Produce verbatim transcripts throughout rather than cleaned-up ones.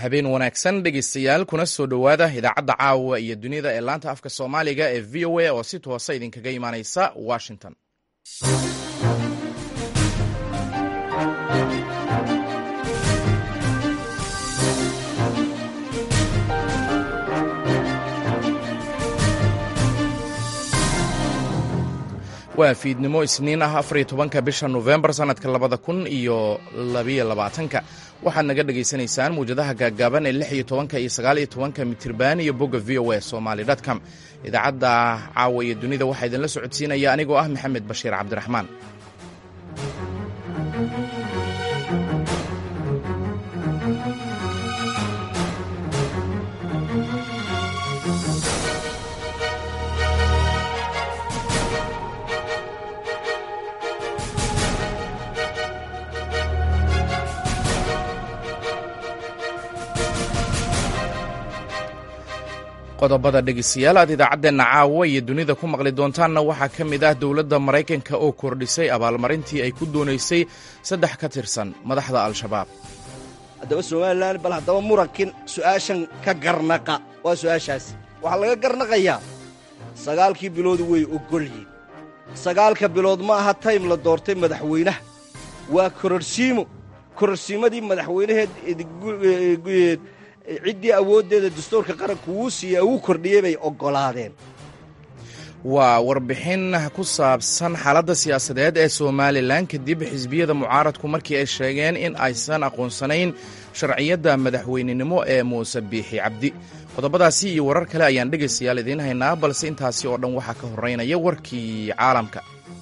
habeen wanaagsan dhegaystayaal kuna soo dhowaada idaacadda caawa iyo dunida ee laanta afka soomaaliga ee v o a oo si toosa idinkaga imaanaysa washington. waa fiidnimo isniin ah afar iyo tobanka bisha November sanadka labada kun iyo labiyo labaatanka. waxaad naga dhegaysanaysaan muwjadaha gaagaaban ee lix iyo tobanka iyo sagaal iyo tobanka mitirban iyo bogga v o a somali dot com. idaacadda caawa iyo dunida waxaa idinla socodsiinaya anigoo ah maxamed bashiir cabdiraxmaan. qodobada dhegeystayaal aad idaacaddeena caawa iyo dunida ku maqli doontaanna waxaa ka mid ah dowladda maraykanka oo kordhisay abaalmarintii ay ku doonaysay saddex ka tirsan madaxda al-shabaab. haddaba somalilan bal haddaba murankin su'aashan ka garnaqa waa su'aashaasi waxaa laga garnaqayaa sagaalkii bilood way ogolyiin. sagaalka bilood ma aha taym la doortay madaxweynaha, waa kororsiimo kororsiimadii madaxweynaheed ciddii awooddeeda dastuurka qaranku wuu siiya uu kordhiyey bay oggolaadeen. waa warbixin ku saabsan xaaladda siyaasadeed ee somalilan kadib xisbiyada mucaaradku markii ay sheegeen in aysan aqoonsanayn sharciyadda madaxweynenimo ee muuse biixi cabdi. qodobadaasi iyo warar kale ayaan dhegaystayaal idiin haynaa, balse intaasi oo dhan waxaa ka horraynaya warkii caalamka.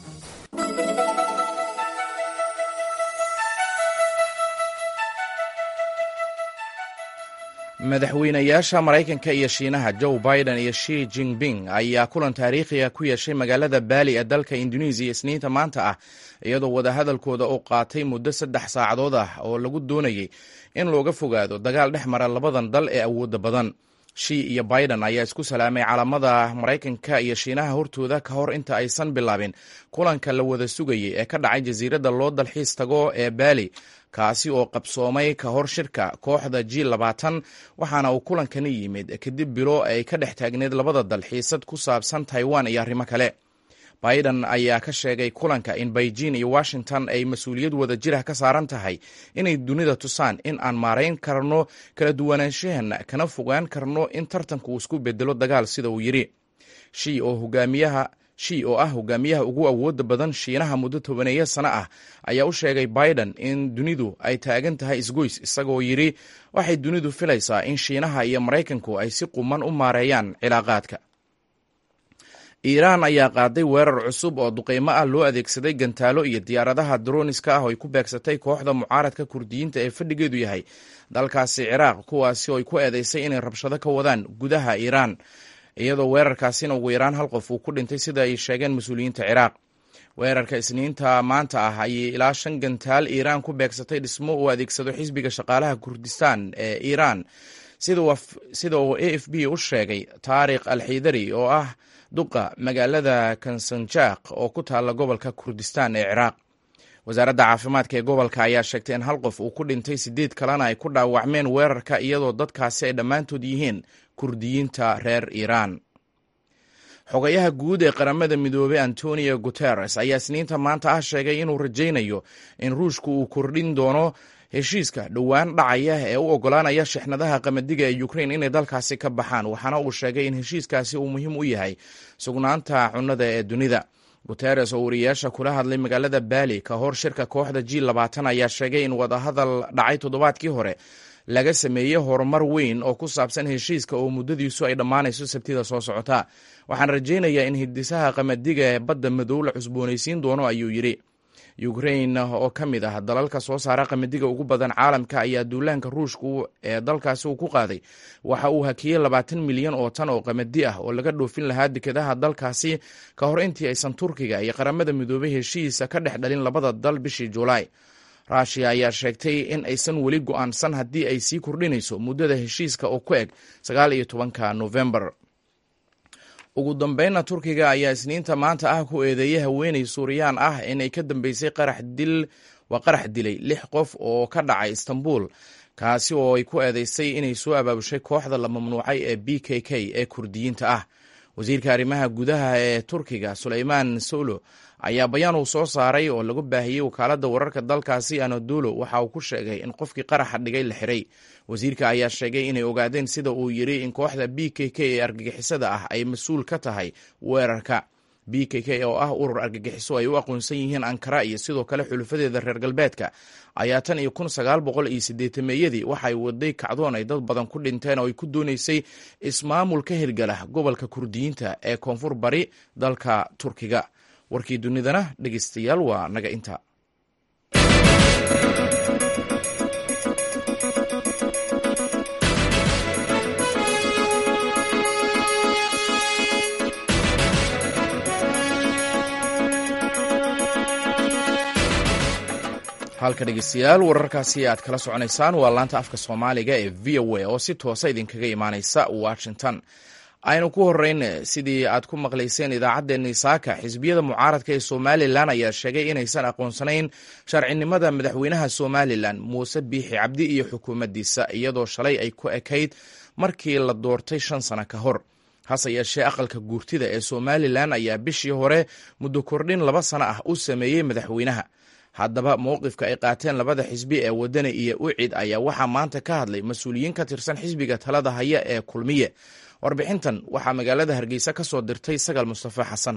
madaxweynayaasha maraykanka iyo shiinaha joe biden iyo shi jinping ayaa kulan taariikhiga ku yeeshay magaalada baali ee dalka indonesiya isniinta maanta ah, iyadoo wadahadalkooda uu qaatay muddo saddex saacadood ah oo lagu doonayey in looga fogaado dagaal dhex mara labadan dal ee awoodda badan. shi iyo biden ayaa isku salaamay calamada maraykanka iyo shiinaha hortooda ka hor inta aysan bilaabin kulanka la wada sugayey ee ka dhacay jasiiradda loo dalxiis tago ee baali, kaasi oo qabsoomay ka hor shirka kooxda g labaatan, waxaana uu kulankani yimid kadib bilo ay ka dhex taagneed labada dal xiisad ku saabsan taiwan iyo arrimo kale. biden ayaa ka sheegay kulanka in beijing iyo washington ay mas-uuliyad wada jirah ka saaran tahay inay dunida tusaan in aan maarayn karno kala duwanaanshaheena kana fogaan karno in tartanku uu isku bedelo dagaal, sida uu yidhi. shi oo hogaamiyaha shi oo ah hogaamiyaha ugu awoodda badan shiinaha muddo tobaneeyo sano ah ayaa u sheegay biden in dunidu ay taagan tahay isgoys, isagoo yidhi waxay dunidu filaysaa in shiinaha iyo maraykanku ay si quman u maareeyaan cilaaqaadka. iiraan ayaa qaaday weerar cusub oo duqeymo ah loo adeegsaday gantaalo iyo diyaaradaha droniska ah oo ay ku beegsatay kooxda mucaaradka kurdiyiinta ee fadhigeedu yahay dalkaasi ciraaq, kuwaasi oo ay ku eedeysay inay rabshado ka wadaan gudaha iiraan, iyadoo weerarkaasina ugu yaraan hal qof uu ku dhintay sida ay sheegeen mas-uuliyiinta ciraaq. weerarka isniinta maanta ah ayay ilaa shan gantaal iiraan ku beegsatay dhismo uu adeegsado xisbiga shaqaalaha kurdistaan ee iiraan, sida uu a f b u sheegay taariikh alxidari oo ah duqa magaalada kansanjaaq oo ku taalla gobolka kurdistaan ee ciraaq. wasaaradda caafimaadka ee gobolka ayaa sheegtay in hal qof uu ku dhintay, sideed kalena ay ku dhaawacmeen weerarka, iyadoo dadkaasi ay dhammaantood yihiin kurdiyiinta reer iiraan. xogayaha guud ee qaramada midoobey antonio guterres ayaa isniinta maanta ah sheegay inuu rajaynayo in ruushku uu kordhin doono heshiiska dhowaan dhacaya ee u oggolaanaya shixnadaha qamadiga ee ukrain inay dalkaasi ka baxaan, waxaana uu sheegay in heshiiskaasi uu muhiim u yahay sugnaanta cunnada ee dunida. guterres oo wariyayaasha kula hadlay magaalada baali ka hor shirka kooxda g labaatan ayaa sheegay in wadahadal dhacay toddobaadkii hore laga sameeyey horumar weyn oo ku saabsan heshiiska oo muddadiisu ay dhammaanayso sabtida soo socota. waxaan rajaynayaa in hidisaha qamadiga ee badda madow la cusboonaysiin doono, ayuu yidhi. ukrain oo ka mid ah dalalka soo saara qamadiga ugu badan caalamka ayaa duulaanka ruushku ee dalkaasi uu ku qaaday waxa uu hakiyey labaatan milyan oo tan oo qamadi ah oo laga dhoofin lahaa dekedaha dalkaasi ka hor intii aysan turkiga iyo qaramada midoobay heshiisa ka dhex dhalin labada dal bishii julaay. rushia ayaa sheegtay in aysan weli go'aansan haddii ay sii kordhinayso muddada heshiiska oo ku eg sagaal iyo tobanka November. ugu dambeynna turkiga ayaa isniinta maanta ah ku eedeeyay haweeney suuriyaan ah inay ka dambeysay qarax dil waa qarax dilay lix qof oo ka dhacay istanbul, kaasi oo ay ku eedeysay inay soo abaabushay kooxda la mamnuucay ee b k k ee kurdiyiinta ah. wasiirka arrimaha gudaha ee turkiga suleymaan solo ayaa bayaan uu soo saaray oo lagu baahiyey wakaaladda wararka dalkaasi anadolo waxa uu ku sheegay in qofkii qaraxa dhigay la xiray. wasiirka ayaa sheegay inay ogaadeen sida uu yidhi in kooxda b k k ee argagixisada ah ay mas-uul ka tahay weerarka. b k k oo ah urur argagixiso ay u aqoonsan yihiin ankara iyo sidoo kale xulufadeeda reer galbeedka ayaa tan iyo kun sagaal boqol iyo siddeetameeyadii waxay waday kacdoon ay dad badan ku dhinteen oo ay ku doonaysay ismaamul ka hirgala gobolka kurdiyiinta ee koonfur bari dalka turkiga. warkii dunidana dhegeystayaal waa naga inta. halka dhegeystayaal wararkaasi aad kala soconaysaan waa laanta afka soomaaliga ee v o a oo si toosa idinkaga imaaneysa washington. aynu ku horeyn sidii aad ku maqlayseen idaacaddeenii saaka, xisbiyada mucaaradka ee somalilan ayaa sheegay inaysan aqoonsanayn sharcinimada madaxweynaha somalilan muuse biixi cabdi iyo xukuumaddiisa, iyadoo shalay ay ku ekayd markii la doortay shan sano ka hor. hase yeeshee aqalka guurtida ee somalilan ayaa bishii hore muddo kordhin laba sano ah u sameeyey madaxweynaha. haddaba mowqifka ay qaateen labada xisbi ee wadani iyo ucid ayaa waxaa maanta ka hadlay mas-uuliyiin ka tirsan xisbiga talada haya ee kulmiye. warbixintan waxaa magaalada hargeysa ka soo dirtay sagal mustafa xasan.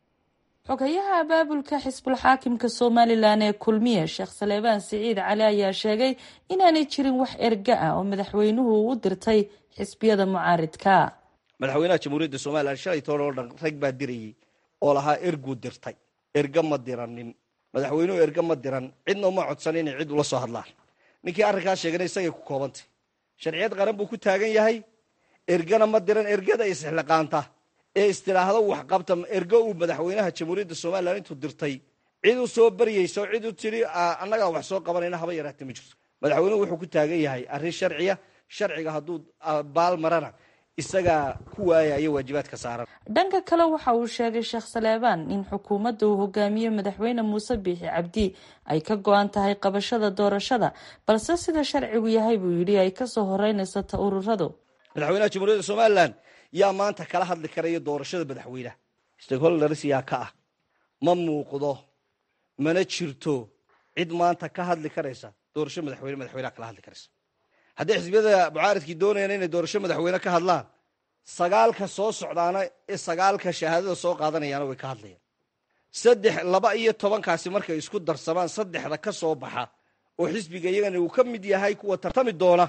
xogayaha abaabulka xisbul xaakimka somalilan ee kulmiye sheekh saleebaan siciid cali ayaa sheegay inaanay jirin wax erga ah oo madaxweynuhu u dirtay xisbiyada mucaaridka. madaxweynaha jamhuuriyadda somalilan shalay toban oo dhan rag baa dirayay oo lahaa erguu dirtay. erga ma diranin madaxweynuhu, erga ma diran, cidna uma codsan inay cid ula soo hadlaan. ninkii arrinkaas sheegana isagay ku koobantay. sharciyad qaran buu ku taagan yahay. ergana ma diran. ergada isxilqaanta ee istiraahdo waxqabta ergo uu madaxweynaha jamhuuriyadda somalilan intuu dirtay cid u soo baryayso, cid u tiri annagaa wax soo qabanayna haba yaraata ma jirto. madaxweynuhu wuxuu ku taagan yahay arrin sharciya. sharciga hadduu baal marana isagaa ku waayaya waajibaadka saaran. dhanka kale waxa uu sheegay sheekh saleebaan in xukuumadda uu hogaamiye madaxweyne muuse biixi cabdi ay ka go-an tahay qabashada doorashada, balse sida sharcigu yahay buu yidhi ay kasoo horeynaysa ta ururadu. madaxweynaha jamhuuriyadda somalilan yaa maanta kala hadli karaya doorashada madaxweynaha. stakeholders yaa ka ah. ma muuqdo, mana jirto cid maanta ka hadli karaysa doorasho madaxweyne madaxweynaha kala hadli karaysa. haddii xisbiyada mucaaridkii doonayaan inay doorasho madaxweyne ka hadlaan, sagaalka soo socdaana ee sagaalka shahaadada soo qaadanayaana way ka hadlayaan. saddex laba iyo tobankaasi markay isku darsamaan saddexda ka soo baxa oo xisbiga iyagana uu ka mid yahay kuwa tartami doona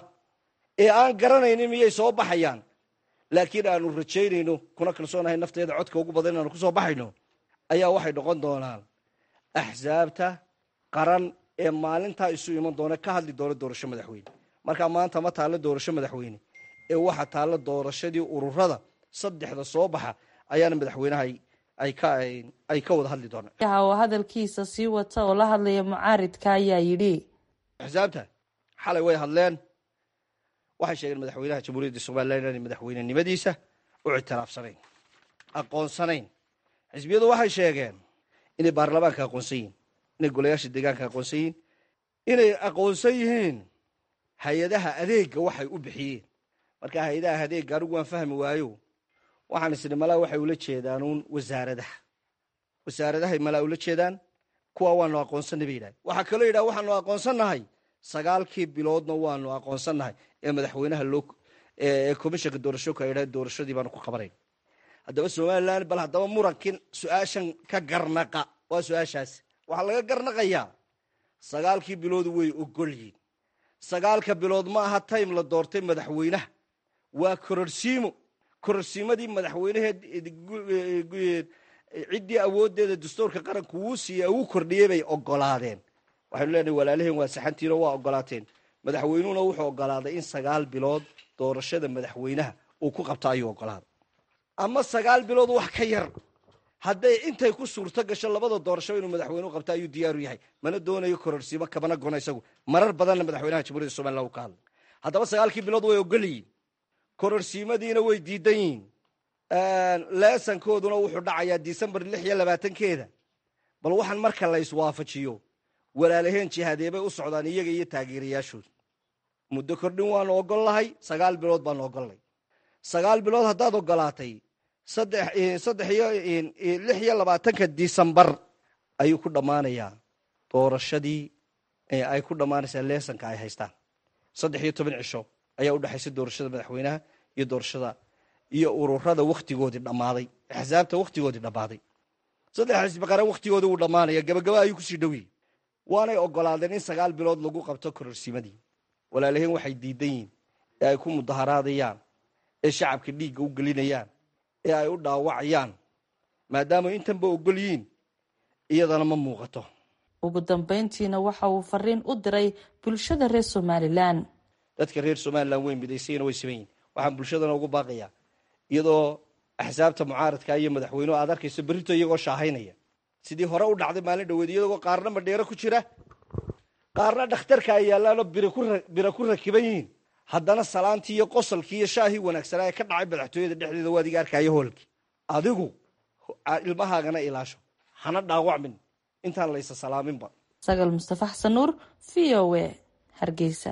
ee aan garanaynin miyay soo baxayaan, laakiin aanu rajaynayno kuna kalsoonahay nafteeda codka ugu badan inaanu kusoo baxayno, ayaa waxay noqon doonaan axsaabta qaran ee maalintaa isu iman doona ka hadli doona doorasho madaxweyne. markaa maanta ma taallo doorasho madaxweyne ee waxa taallo doorashadii ururada saddexda soo baxa ayaana madaxweynaha ay ka ay ka wada hadli doonaan. oo hadalkiisa sii wata oo la hadlaya mucaaridka ayaa yidhi axsaabta xalay way hadleen. waxay sheegeen madaxweynaha jamhuuriyadda somalilan inaanay madaxweynenimadiisa u ictiraafsanayn, aqoonsanayn. xisbiyadu waxay sheegeen inay baarlamaanka aqoonsan yihiin, inay golayaasha deegaanka aqoonsan yihiin, inay aqoonsan yihiin hay-adaha adeega waxay u bixiyeen. marka hay-adaha adeega anigu waan fahmi waayo, waxaan isni malaa waxay ula jeedaan uun wasaaradaha wasaaradahay malaa ula jeedaan. kuwa waanu aqoonsanay bay yidhahay. waxaa kaloo yidhaha waxaanu aqoonsannahay sagaalkii biloodna waanu aqoonsannahay ee madaxweynaha loo ee komishanka doorashooka ay yidhaha doorashadii baanu ku qabanayn. haddaba somalilan bal haddaba murankin su-aashan ka garnaqa. waa su-aashaasi waxaa laga garnaqayaa sagaalkii biloodu way ogol yihiin. sagaalka bilood ma aha time la doortay madaxweynaha, waa kororsiimo. kororsiimadii madaxweynaheed ciddii awooddeeda dastuurka qaranku wuu siiye uu kordhiyey bay ogolaadeen. waxaynu leenahay walaalaheen waa saxantiinoo waa ogolaateen. madaxweynuhuna wuxuu ogolaaday in sagaal bilood doorashada madaxweynaha uu ku qabto ayuu ogolaaday, ama sagaal bilood wax ka yar. hadday intay ku suurto gasho labada doorasho inuu madaxweynuhu qabto ayuu diyaaru yahay. mana doonayo kororsiimo kabana gona isagu. marar badanna madaxweynaha jamhuuriyadda somalilan uu ka hadlay. haddaba sagaalkii bilood way ogol yihiin, kororsiimadiina way diidan yihiin. leesankooduna wuxuu dhacayaa disembar lix iyo labaatankeeda. bal waxaan marka la iswaafajiyo walaalaheen jihaadeebay u socdaan iyaga iyo taageerayaashooda. muddo kordhin waanu ogol lahay sagaal bilood baanu ogolnay sagaal bilood haddaad ogolaatay saddex saddex iyo lix iyo labaatanka disembar ayuu ku dhammaanayaa doorashadii ay ku dhammaanaysaa leesanka ay haystaan saddex iyo toban cisho ayaa u dhexaysa doorashada madaxweynaha iyo doorashada iyo ururada wakhtigoodii dhammaaday axsaabta wakhtigoodii dhammaaday saddex xisbi qaran wakhtigooda wuu dhammaanaya gabagaba ayuu kusii dhowyihin waanay ogolaadeen in sagaal bilood lagu qabto kororsiimadii walaalahiin waxay diidan yihiin ee ay ku mudaharaadayaan ee shacabka dhiigga u gelinayaan ee ay u dhaawacayaan maadaama intanba ogol yihiin iyadana ma muuqato ugu dambayntiina waxa uu fariin u diray bulshada reer somalilan dadka reer somalilan way midaysayna way siman yihin waxaan bulshadana ugu baaqayaa iyadoo axsaabta mucaaradka iyo madaxweynuhu aad arkayso berrito iyagoo shaahaynaya sidii hore u dhacday maalin dhaweed iyagoo qaarna madheero ku jira qaarna dhakhtarka ay yaallaanoo bira ku rakiban yihiin haddana salaantii iyo qosolkii iyo shaahii wanaagsanaa ee ka dhacay madaxtooyada dhexdeeda waad iga arkaayo hoolkii adigu ilmahaagana ilaasho hana dhaawacmin intaan laysa salaaminba sagal mustafa xasan nuur v o a hargeysa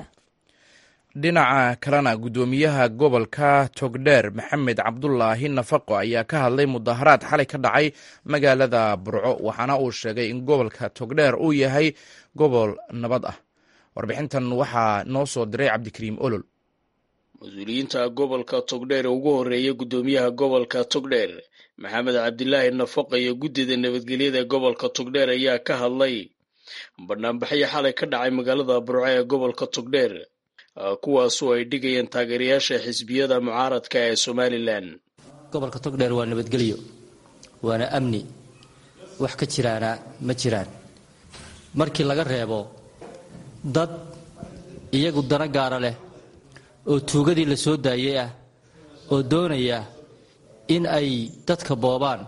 dhinaca kalena guddoomiyaha gobolka togdheer maxamed cabdulaahi nafaqo ayaa ka hadlay mudaharaad xalay ka dhacay magaalada burco waxaana uu sheegay in gobolka togdheer uu yahay gobol nabad ah warbixintan waxaa noo soo diray cabdikariim olol mas-uuliyiinta gobolka togdheer ee ugu horeeya guddoomiyaha gobolka togdheer maxamed cabdilaahi nafaqo iyo guddida nabadgelyada gobolka togdheer ayaa ka hadlay banaanbaxyo xalay ka dhacay magaalada burco ee gobolka togdheer kuwaasoo ay dhigayeen taageerayaasha xisbiyada mucaaradka ee somalilan gobolka togdheer waa nabadgelyo waana amni wax ka jiraana ma jiraan markii laga reebo dad iyagu dana gaara leh oo tuugadii la soo daayay ah oo doonaya in ay dadka boobaan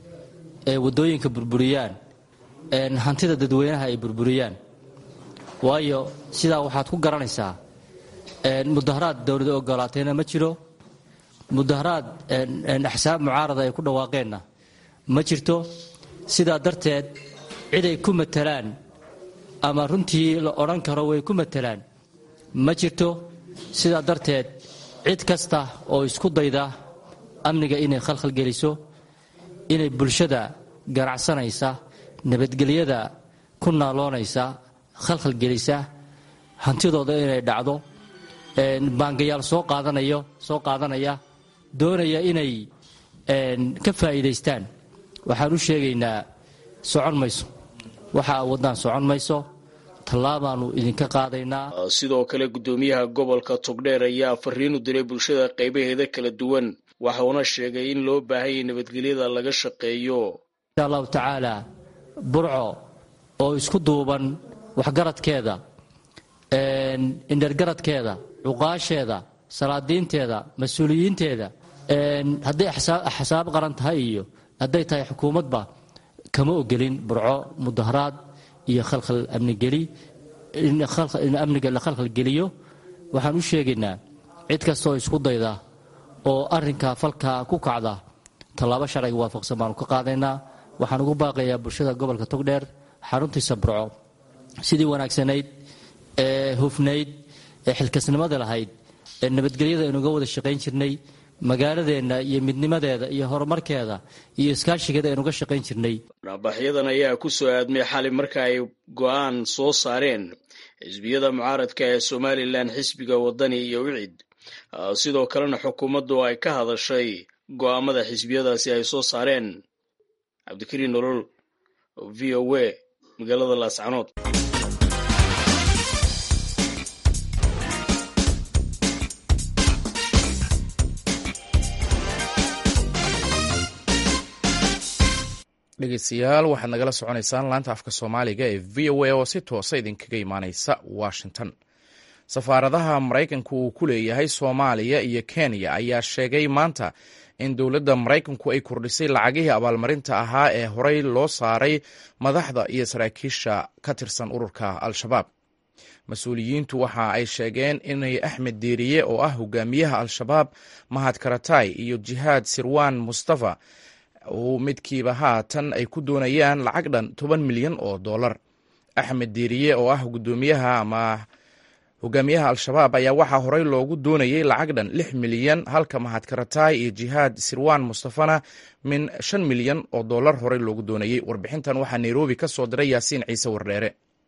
ee waddooyinka burburiyaan hantida dadweynaha ay burburiyaan waayo sidaa waxaad ku garanaysaa mudaharaad dowlada ogolaatayna ma jiro mudaharaad axsaab mucaarada ay ku dhawaaqeenna ma jirto sidaa darteed cid ay ku matalaan ama runtii la odhan karo way ku matalaan ma jirto sidaa darteed cid kasta oo isku dayda amniga inay khalkhal geliso inay bulshada ganacsanaysa nabadgelyada ku naaloonaysa khalkhal gelisa hantidooda inay dhacdo baangayaal soo qaadanayo soo qaadanaya doonaya inay ka faa'iidaystaan waxaan u sheegaynaa socon mayso waxa wadaan socon mayso tallaabaanu idinka qaadaynaa sidoo kale guddoomiyaha gobolka togdheer ayaa fariin u diray bulshada qaybaheeda kala duwan waxauna sheegay in loo baahanyay nabadgelyada laga shaqeeyo insha allahu tacaala burco oo isku duuban waxgaradkeeda indhergaradkeeda cuqaasheeda salaadiinteeda mas-uuliyiinteeda hadday axsaab qaran tahay iyo hadday tahay xukuumadba kama ogelin burco mudaharaad iyo khalkhal amnigeli in amniga la khalkhalgeliyo waxaan u sheegaynaa cid kastaoo isku dayda oo arrinka falka ku kacda tallaabo sharciga waafaqsan baanu ka qaadaynaa waxaan ugu baaqayaa bulshada gobolka togdheer xaruntiisa burco sidii wanaagsanayd ee hufnayd ee xilkasnimada lahayd ee nabadgelyada aynuga wada shaqayn jirnay magaaladeenna iyo midnimadeeda iyo horumarkeeda iyo iskaashigeeda aynuga shaqayn jirnay banaanbaxyadan ayaa ku soo aadmay xali marka ay go'aan soo saareen xisbiyada mucaaradka ee somalilan xisbiga wadani iyo wicid sidoo kalena xukuumaddu ay ka hadashay go'aamada xisbiyadaasi ay soo saareen cabdikariin nolol v o a magaalada laascanood dhegeystayaal waxaad nagala soconaysaan laanta afka soomaaliga ee v o a oo si toosa idinkaga imaaneysa washington safaaradaha maraykanku uu ku leeyahay soomaaliya iyo kenya ayaa sheegay maanta in dowladda maraykanku ay kordhisay lacagihii abaalmarinta ahaa ee horey loo saaray madaxda iyo saraakiisha ka tirsan ururka al-shabaab mas-uuliyiintu waxa ay sheegeen inay axmed deeriye oo ah hogaamiyaha al-shabaab mahad karatay iyo jihaad sirwaan mustafa uu midkiiba haatan ay ku doonayaan lacag dhan toban milyan oo dollar axmed deeriye oo ah gudoomiyaha ama hogaamiyaha al-shabaab ayaa waxaa horey loogu doonayey lacag dhan lix milyan halka mahad karataay iyo jihaad sirwaan mustafana min shan milyan oo dollar horey loogu doonayey. warbixintan waxaa nairobi ka soo diray yaasiin ciise wardheere.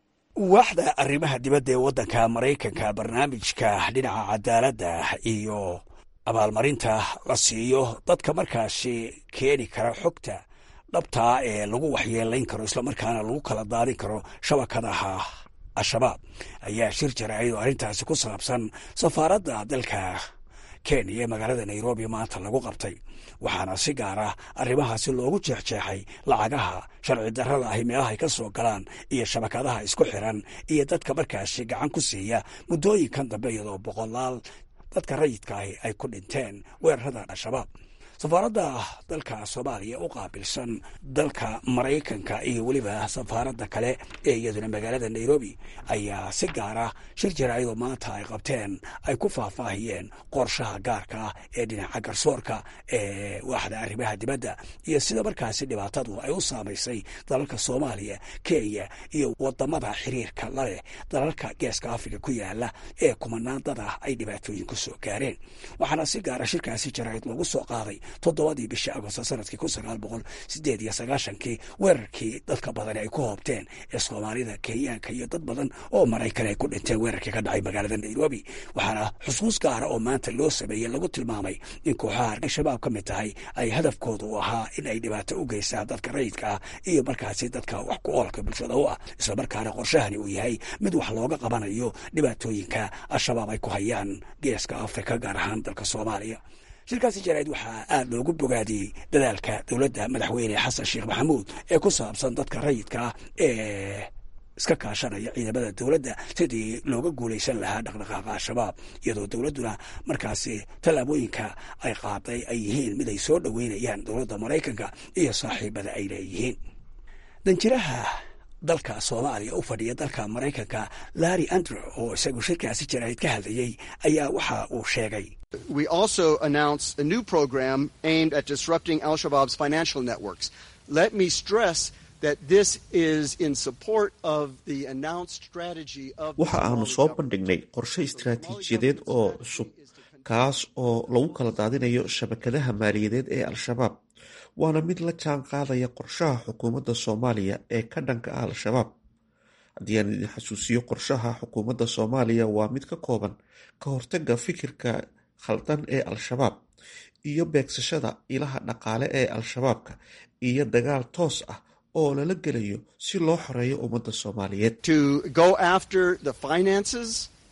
waaxda arrimaha dibadda ee waddanka maraykanka barnaamijka dhinaca cadaaladda iyo abaalmarinta la siiyo dadka markaasi keeni kara xogta dhabtaa ee lagu waxyeelayn karo islamarkaana lagu kala daadin karo shabakadaha al-shabaab ayaa shir jaraa'id oo arrintaasi ku saabsan safaaradda dalka kenya ee magaalada nairobi maanta lagu qabtay, waxaana si gaara arrimahaasi loogu jeexjeexay lacagaha sharci darrada ahi meelahay ka soo galaan iyo shabakadaha isku xiran iyo dadka markaasi gacan ku siiya muddooyinkan dambe iyadoo boqolaal dadka rayidka ahi ay ku dhinteen weerarada al-shabaab. safaaradda dalka soomaaliya u qaabilsan dalka maraykanka iyo weliba safaaradda kale ee iyaduna magaalada nairobi ayaa si gaara shir jaraa'idoo maanta ay qabteen ay ku faahfaahiyeen qorshaha gaarka ah ee dhinaca garsoorka ee waaxda arrimaha dibadda iyo sida markaasi dhibaatadu ay u saamaysay dalalka soomaaliya, kenya iyo wadamada xiriirka la leh dalalka geeska afrika ku yaala ee kumanaandada ay dhibaatooyin ku soo gaareen. waxaana si gaara shirkaasi jaraa'id loogu soo qaaday toddobadii bishii agosto sanadkii kun sagaal boqol sideed iyo sagaashankii weerarkii dadka badani ay ku hoobteen ee soomaalida, kenyaanka iyo dad badan oo maraykan ay ku dhinteen weerarkii ka dhacay magaalada nairobi. waxaana xusuus gaara oo maanta loo sameeyey lagu tilmaamay in kooxaha al-shabaab ka mid tahay ay hadafkoodu u ahaa in ay dhibaato u geystaan dadka rayidka ah iyo markaasi dadka wax ku oolka bulshada u ah, islamarkaana qorshahani uu yahay mid wax looga qabanayo dhibaatooyinka al-shabaab ay ku hayaan geeska afrika gaar ahaan dalka soomaaliya. shirkaasi jaraa'id waxaa aad loogu bogaadiyey dadaalka dowladda madaxweyne xasan sheekh maxamuud ee ku saabsan dadka rayidka ah ee iska kaashanaya ciidamada dowladda sidii looga guulaysan lahaa dhaqdhaqaaqa al-shabaab, iyadoo dowladduna markaasi tallaabooyinka ay qaaday ay yihiin mid ay soo dhoweynayaan dowladda maraykanka iyo saaxiibada ay leeyihiin. danjiraha dalka soomaaliya u fadhiya dalka maraykanka larry andrew oo isagu shirkaasi jaraa'id ka hadlayey ayaa waxa uu sheegay We also announced a new program aimed at disrupting al-Shabaab's financial networks. Let me stress that this is in support of the announced strategy of waxa aanu soo bandhignay qorshe istiraatiijiyadeed oo cusub kaas oo lagu kala daadinayo shabakadaha maaliyadeed ee al-shabaab, waana mid la jaan qaadaya qorshaha xukuumadda soomaaliya ee ka dhanka ah al-shabaab. haddii aan idin xasuusiyo, qorshaha xukuumadda soomaaliya waa mid ka kooban ka hortagga fikirka khaldan ee al-shabaab iyo beegsashada ilaha dhaqaale ee al-shabaabka iyo dagaal toos ah oo lala gelayo si loo xoreeyo ummadda soomaaliyeed. To go after the finances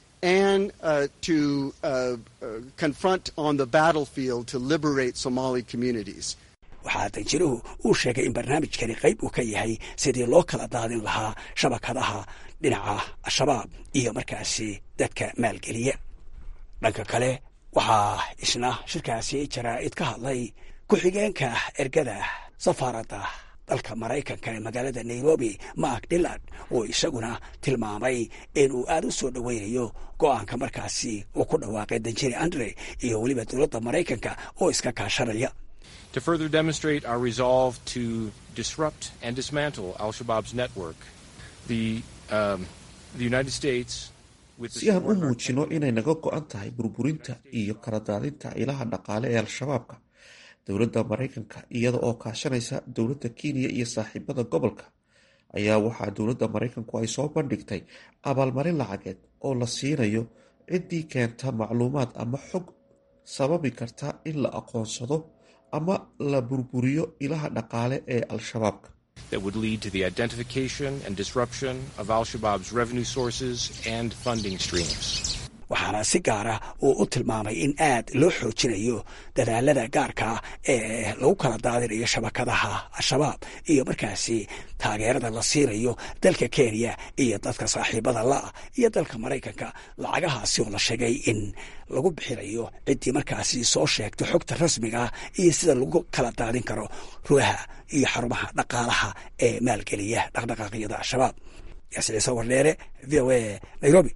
and uh, to uh, uh, confront on the battlefield to liberate Somali communities. waxaa danjiruhu uu sheegay in barnaamijkani qayb uu ka yahay sidii loo kala daadin lahaa shabakadaha dhinaca al-shabaab iyo markaasi dadka maalgeliya. dhanka kale waxaa isna shirkaasi jaraa'id ka hadlay ku-xigeenka ergada safaaradda dalka maraykanka ee magaalada nairobi mark dillard oo isaguna tilmaamay inuu aad u soo dhoweynayo go-aanka markaasi uu ku dhawaaqay danjiri andre iyo weliba dowladda maraykanka oo iska kaashanaya. To further demonstrate our resolve to disrupt and dismantle al-Shabaab's network, the, um, the United States si aan u muujino inay naga go-an tahay burburinta iyo kala daadinta ilaha dhaqaale ee al-shabaabka, dowladda maraykanka iyada oo kaashanaysa dowladda kenya iyo saaxiibada gobolka ayaa waxaa dowladda maraykanku ay soo bandhigtay abaalmarin lacageed oo la siinayo ciddii keenta macluumaad ama xog sababi karta in la aqoonsado ama la burburiyo ilaha dhaqaale ee al-shabaabka. that would lead to the identification and disruption of al-Shabaab's revenue sources and funding streams. waxaana si gaara uu u tilmaamay in aad loo xoojinayo dadaalada gaarka ee lagu kala daadinayo shabakadaha al-shabaab iyo markaasi taageerada la siinayo dalka kenya iyo dadka saaxiibada la iyo dalka maraykanka lacagahaasi oo la sheegay in lagu bixinayo ciddii markaasi soo sheegto xogta rasmiga iyo sida lagu kala daadin karo ruuxa iyo xarumaha dhaqaalaha ee maalgeliya dhaqdhaqaaqyada al-shabaab. yaasiin ciise wardheere, v o a, Nairobi.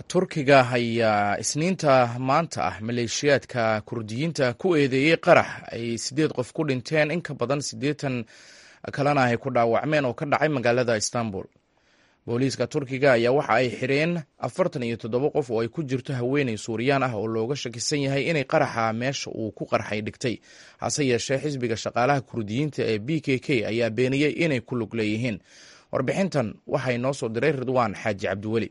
turkiga ayaa isniinta maanta ah maleeshiyaadka kurdiyiinta ku eedeeyey qarax ay siddeed qof ku dhinteen in ka badan siddeetan kalena ay ku dhaawacmeen oo ka dhacay magaalada istanbul. booliiska turkiga ayaa waxa ay xireen afartan iyo toddoba qof oo ay ku jirto haweeney suuriyaan ah oo looga shakisan yahay inay qaraxa meesha uu ku qarxay dhigtay. hase yeeshee xisbiga shaqaalaha kurdiyiinta ee b k k ayaa beeniyey inay ku lug leeyihiin. warbixintan waxay noo soo diray ridwaan xaaji cabdiweli.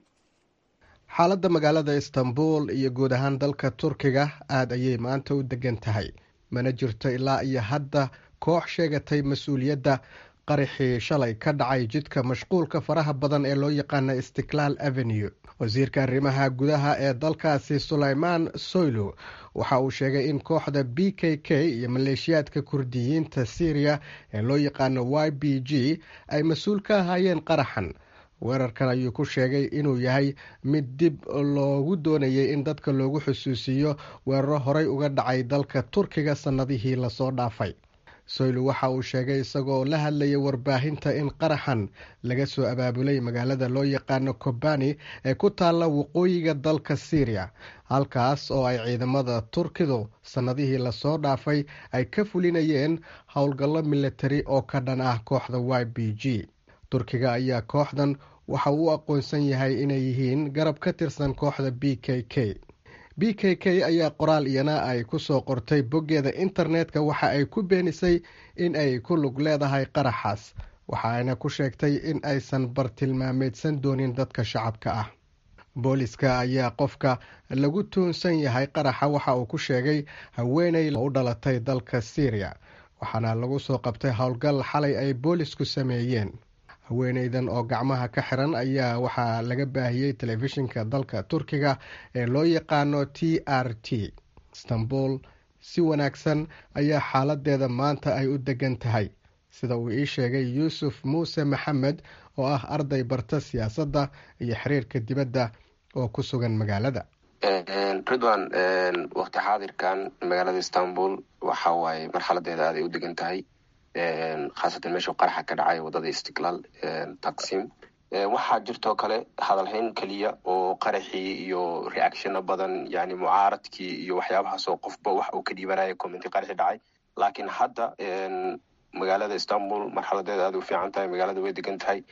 xaaladda magaalada istanbul iyo guud ahaan dalka turkiga aad ayay maanta u degan tahay, mana jirto ilaa iyo hadda koox sheegatay mas-uuliyadda qaraxii shalay ka dhacay jidka mashquulka faraha badan ee loo yaqaana istiklaal avenue. wasiirka arrimaha gudaha ee dalkaasi sulaymaan soylu waxa uu sheegay in kooxda b k k iyo maleeshiyaadka kurdiyiinta syriya ee loo yaqaano y b g ay mas-uul ka ahaayeen qaraxan. weerarkan ayuu ku sheegay inuu yahay mid dib loogu doonayay in dadka loogu xusuusiyo weeraro horey uga dhacay dalka turkiga sannadihii lasoo dhaafay. soylu waxa uu sheegay isagoo la hadlayay warbaahinta in qaraxan laga soo abaabulay magaalada loo yaqaano kobani ee ku taalla waqooyiga dalka syriya, halkaas oo ay ciidamada turkidu sannadihii lasoo dhaafay ay ka fulinayeen howlgallo militari oo ka dhan ah kooxda y b g. turkiga ayaa kooxdan waxa uu aqoonsan yahay inay yihiin garab ka tirsan kooxda b k k. b k k ayaa qoraal iyana ay ku soo qortay boggeeda internetka waxa ay ku beenisay in ay ku lug leedahay qaraxaas, waxaayna ku sheegtay in aysan bartilmaameedsan doonin dadka shacabka ah. booliska ayaa qofka lagu tuunsan yahay qaraxa waxa uu ku sheegay haweeney u dhalatay dalka syriya, waxaana lagu soo qabtay howlgal xalay ay boolisku sameeyeen. haweeneydan oo gacmaha ka xiran ayaa waxaa laga baahiyey telefishinka dalka turkiga ee loo yaqaano t r t. istanbul si wanaagsan ayaa xaaladeeda maanta ay u degan tahay, sida uu ii sheegay yuusuf muuse maxamed oo ah arday barta siyaasadda iyo xiriirka dibadda oo ku sugan magaalada. ridwan, waqti xaadirkan magaalada istanbul waxa waaye marxaladeeda aaday u degan tahay, khaasatan meesha qaraxa ka dhacay wadada istiklaal taqsim. waxaa jirtoo kale hadalhayn keliya oo qaraxii iyo reactiona badan, yani mucaaradkii iyo waxyaabahaas oo qofba wax uu ka dhiibanaya commenti qaraxi dhacay. laakiin hadda magaalada istanbul marxaladeeda aad u fiican tahay, magaalada way degan tahay.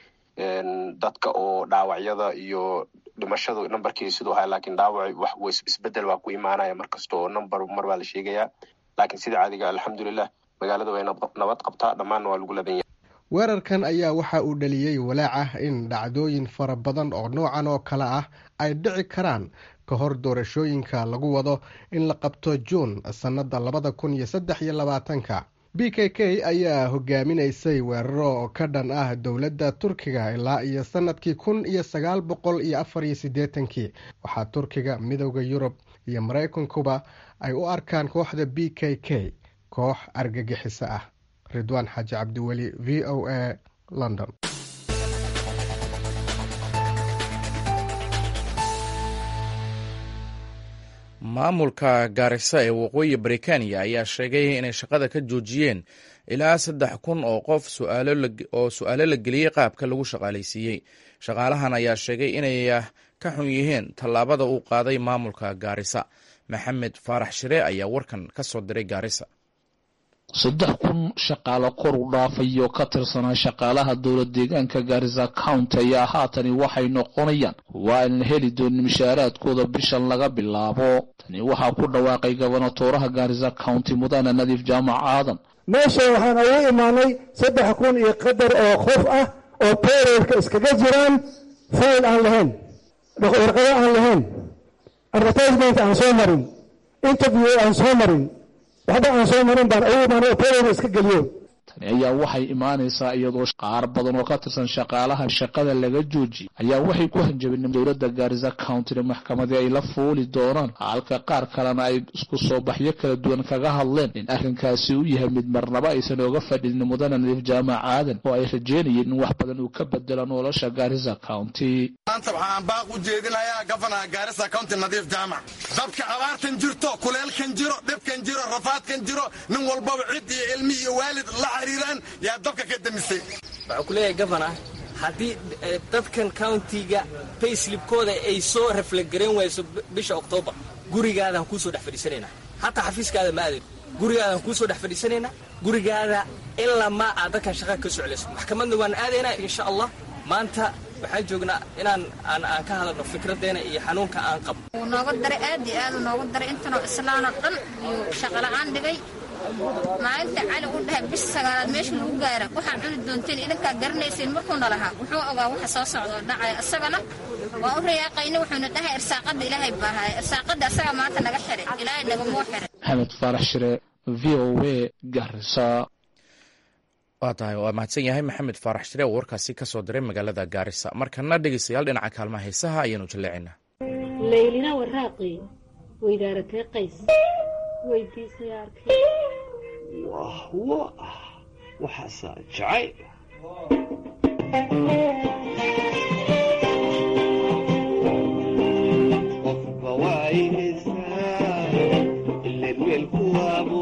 dadka oo dhaawacyada iyo dhimashadu numberkii siduu ahay, laakiin dhaawac wax isbedel waa ku imaanaya markasta oo number mar baa la sheegaya. laakiin sida caadiga alxamdulilah magaalada way nabad qabtaa, dhammaanna waa lagu ladan yahay. weerarkan ayaa waxa uu dhaliyey walaac ah in dhacdooyin fara badan oo noocan oo kale ah ay dhici karaan ka hor doorashooyinka lagu wado in la qabto juun sannada labada kun iyo saddex iyo labaatanka. b k k ayaa hogaaminaysay weeraro ka dhan ah dowladda turkiga ilaa iyo sanadkii kun iyo sagaal boqol iyo afar iyo siddeetankii. waxaa turkiga, midowda yurub iyo maraykankuba ay u arkaan kooxda b k k koox argagixiso ah. ridwaan xaaji cabdiweli, v o a, london. maamulka gaarisa ee waqooyi baritaniya ayaa sheegay inay shaqada ka joojiyeen ilaa saddex kun oo qof oo su-aalo la geliyey qaabka lagu shaqaalaysiiyey. shaqaalahan ayaa sheegay inay ka xun yihiin tallaabada uu qaaday maamulka gaarisa. maxamed faarax shire ayaa warkan ka soo diray gaarisa. saddex kun shaqaale kor u dhaafayoo ka tirsanaa shaqaalaha dowlad deegaanka gaarisa county ayaa haatani waxay noqonayaan kuwa aan heli doonin mishaaraadkooda bishan laga bilaabo. tani waxaa ku dhawaaqay gobonatooraha gaarisa county mudane nadiif jaamac aadan. meesha waxaan ugu imaanay saddex kun iyo qadar oo qof ah oo payrollka iskaga jiraan, fayl aan lahayn, warqado aan lahayn, advertisement aan soo marin, interview aan soo marin, waxba aan soo marin baan ugu imaanay oo payroll iska geliyo. tani ayaa waxay imaanaysaa iyadoo qaar badan oo ka tirsan shaqaalaha shaqada laga joojiyay ayaa waxay ku hanjabeen dowladda gaarisa countyna maxkamadii ay la fuuli doonaan, halka qaar kalena ay isku soo baxyo kala duwan kaga hadleen in arrinkaasi uu yahay mid marnaba aysan ooga fadhin mudane nadiif jaamac aadan oo ay rajeynayeen in wax badan uu ka bedelo nolosha gaarisa county. maanta waxaan baaq u jeedinayaa gofanaha gaarisa county nadiif jaamac. dabka abaartan jirto, kuleelkan jiro, dhibkan jiro, rafaadkan jiro, nin walbaba cid iyo ilmi iyo waalid la xiriiraan yaa dabka ka damisay. waxaa ku leeyahay gofana haddii dadkan countiga payslipkooda ay soo reflegarayn wayso bisha October gurigaadan ku soo dhex fadhiisanaynaa hatta xafiiskaada ma aadin gurigaadan ku soo dhex fadhiisanaynaa gurigaada ilaa ma aad dadkan shaqo ka soclayso maxkamadna waan aadaynaa insha Allah maanta waxaan joognaa inaan aan aan ka hadalno fikradeena iyo xanuunka aan qabo oo nooga daray aad iyo aad nooga daray intana islaana dhan iyo shaqo la'aan dhigay maalinta cali u dhahay bis sagaalaad meesha lagu gaara waxaan cuni doonteen idinka garanaysiin markuu nalaha wuxuu ogaa waxa soo socdo dhacay asagana waa u riyaaqayna wuxuuna dhahay irsaaqada ilaahay baahay irsaaqada asaga maanta naga xiray ilaahay naga moo xiray Ahmed Farax Shire V O A Garissa waa tahay waa mahadsan yahay maxamed faarax shire oo warkaasi ka soo diray magaalada Gaarisa markana dhegeystayaal dhinaca kaalmaha heesaha ayaanu jaleecinaa leylina waraaqi weydaaratay qays weydiisay arkay wah wah waxa jacay qof bawaayisa ilaa meel ku abo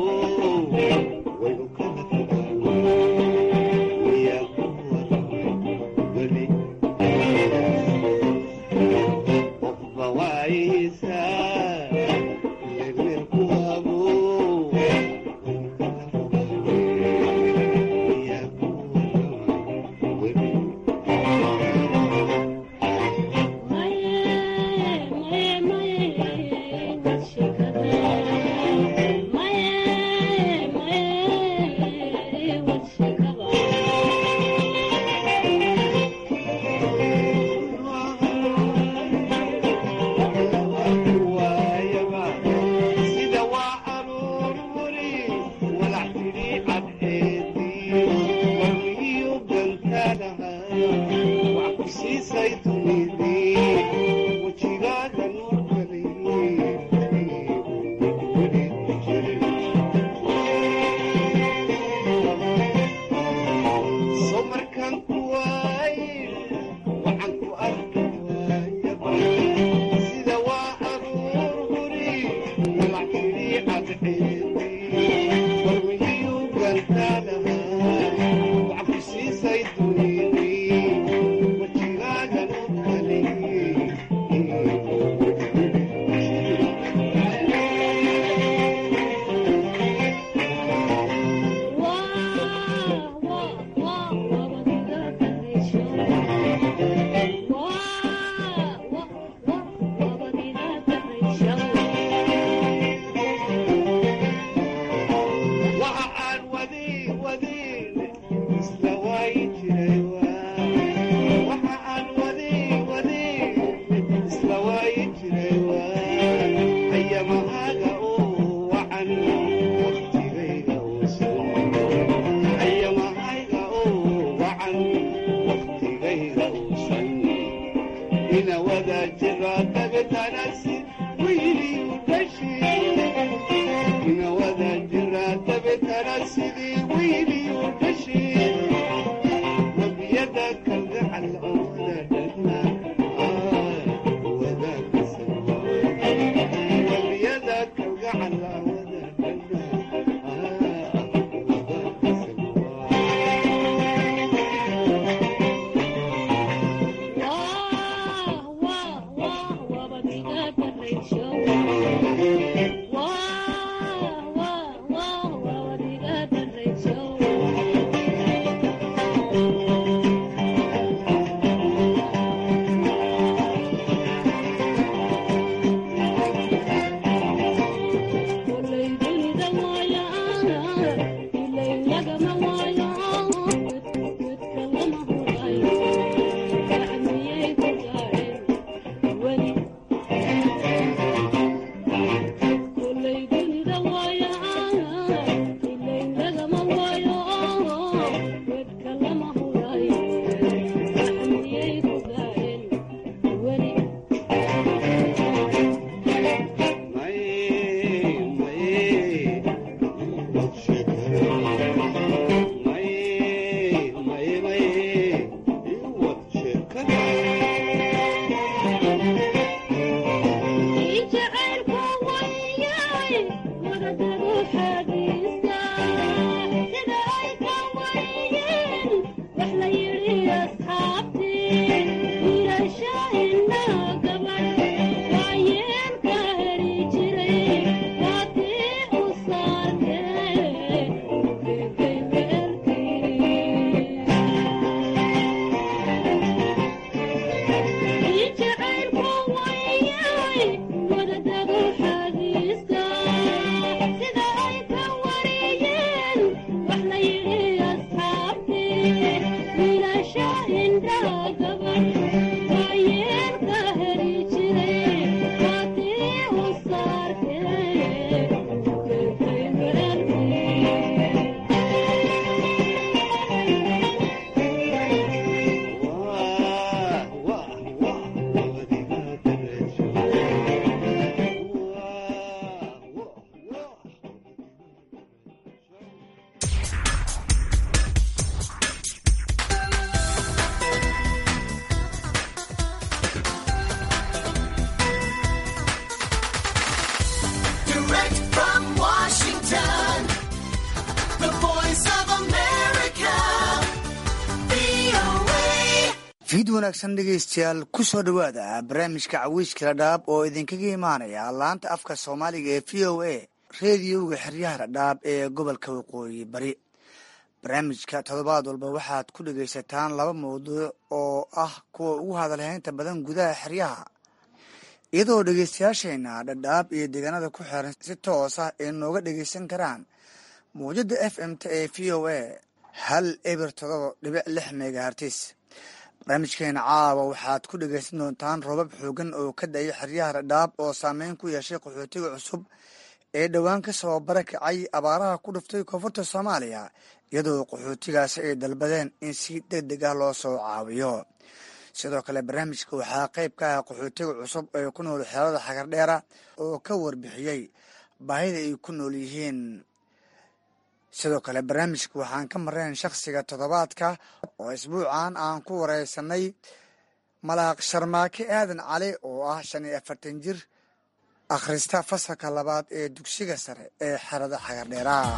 fiid wanaagsan dhegaystayaal ku soo dhowaada barnaamijka caweyska dhadhaab oo idinkaga imaanaya laanta afka soomaaliga ee v o a reediyowga xeryaha dhadhaab ee gobolka waqooyi bari barnaamijka toddobaad walba waxaad ku dhegaysataan laba mawduuc oo ah kuwa ugu hadalhaynta badan gudaha xeryaha iyadoo dhegaystayaasheena dhadhaab iyo deegaanada ku xiran si toos ah ay nooga dhegaysan karaan mawjada f m t ee v o a hal eber todoba dhibic lix megahartis barnaamijkeena caawa waxaad ku dhegaysan doontaan roobab xoogan oo ka da-ay xeryaha dhadhaab oo saameyn ku yeeshay qaxootiga cusub ee dhowaan ka soo barakacay abaaraha ku dhuftay koonfurta soomaaliya iyadoo qaxootigaasi ay dalbadeen in si deg deg ah loo soo caawiyo sidoo kale barnaamijka waxaa qayb ka ah qaxootiga cusub ee ku nool xeelada xagardheera oo ka warbixiyey baahida ay ku nool yihiin sidoo kale barnaamijka waxaan ka mareen shakhsiga toddobaadka oo isbuucan aan ku wareysanay malaaq sharmaake aadan cali oo ah shan iyo afartan jir akhrista fasalka labaad ee dugsiga sare ee xerada xagardheeraha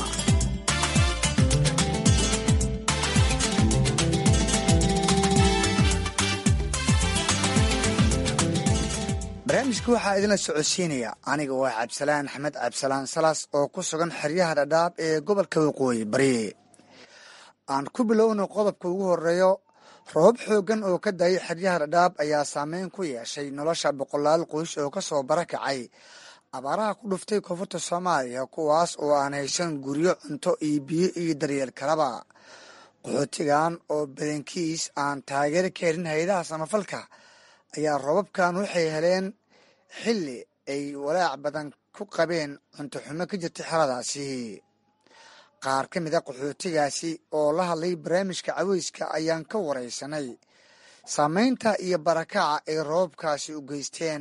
barnaamijka waxaa idinla socodsiinaya aniga waa cabdisalaan axmed cabdisalaan salas oo ku sugan xeryaha dhadhaab ee gobolka waqooyi bari aan ku bilowno qodobka ugu horeeyo roobab xoogan oo ka dayay xeryaha dhadhaab ayaa saameyn ku yeeshay nolosha boqolaal qoys oo ka soo barakacay abaaraha ku dhuftay koonfurta soomaaliya kuwaas oo aan haysan guryo cunto iyo biyo iyo daryeel kalaba qaxootigan oo badankiis aan taageero ka helin hay-adaha samafalka ayaa roobabkan waxay heleen xilli ay walaac badan ku qabeen cunto xumo ka jirtay xeradaasi qaar ka mid a qaxootigaasi oo la hadlay barnaamijka caweyska ayaan ka wareysanay saameynta iyo barakaca ay roobabkaasi u geysteen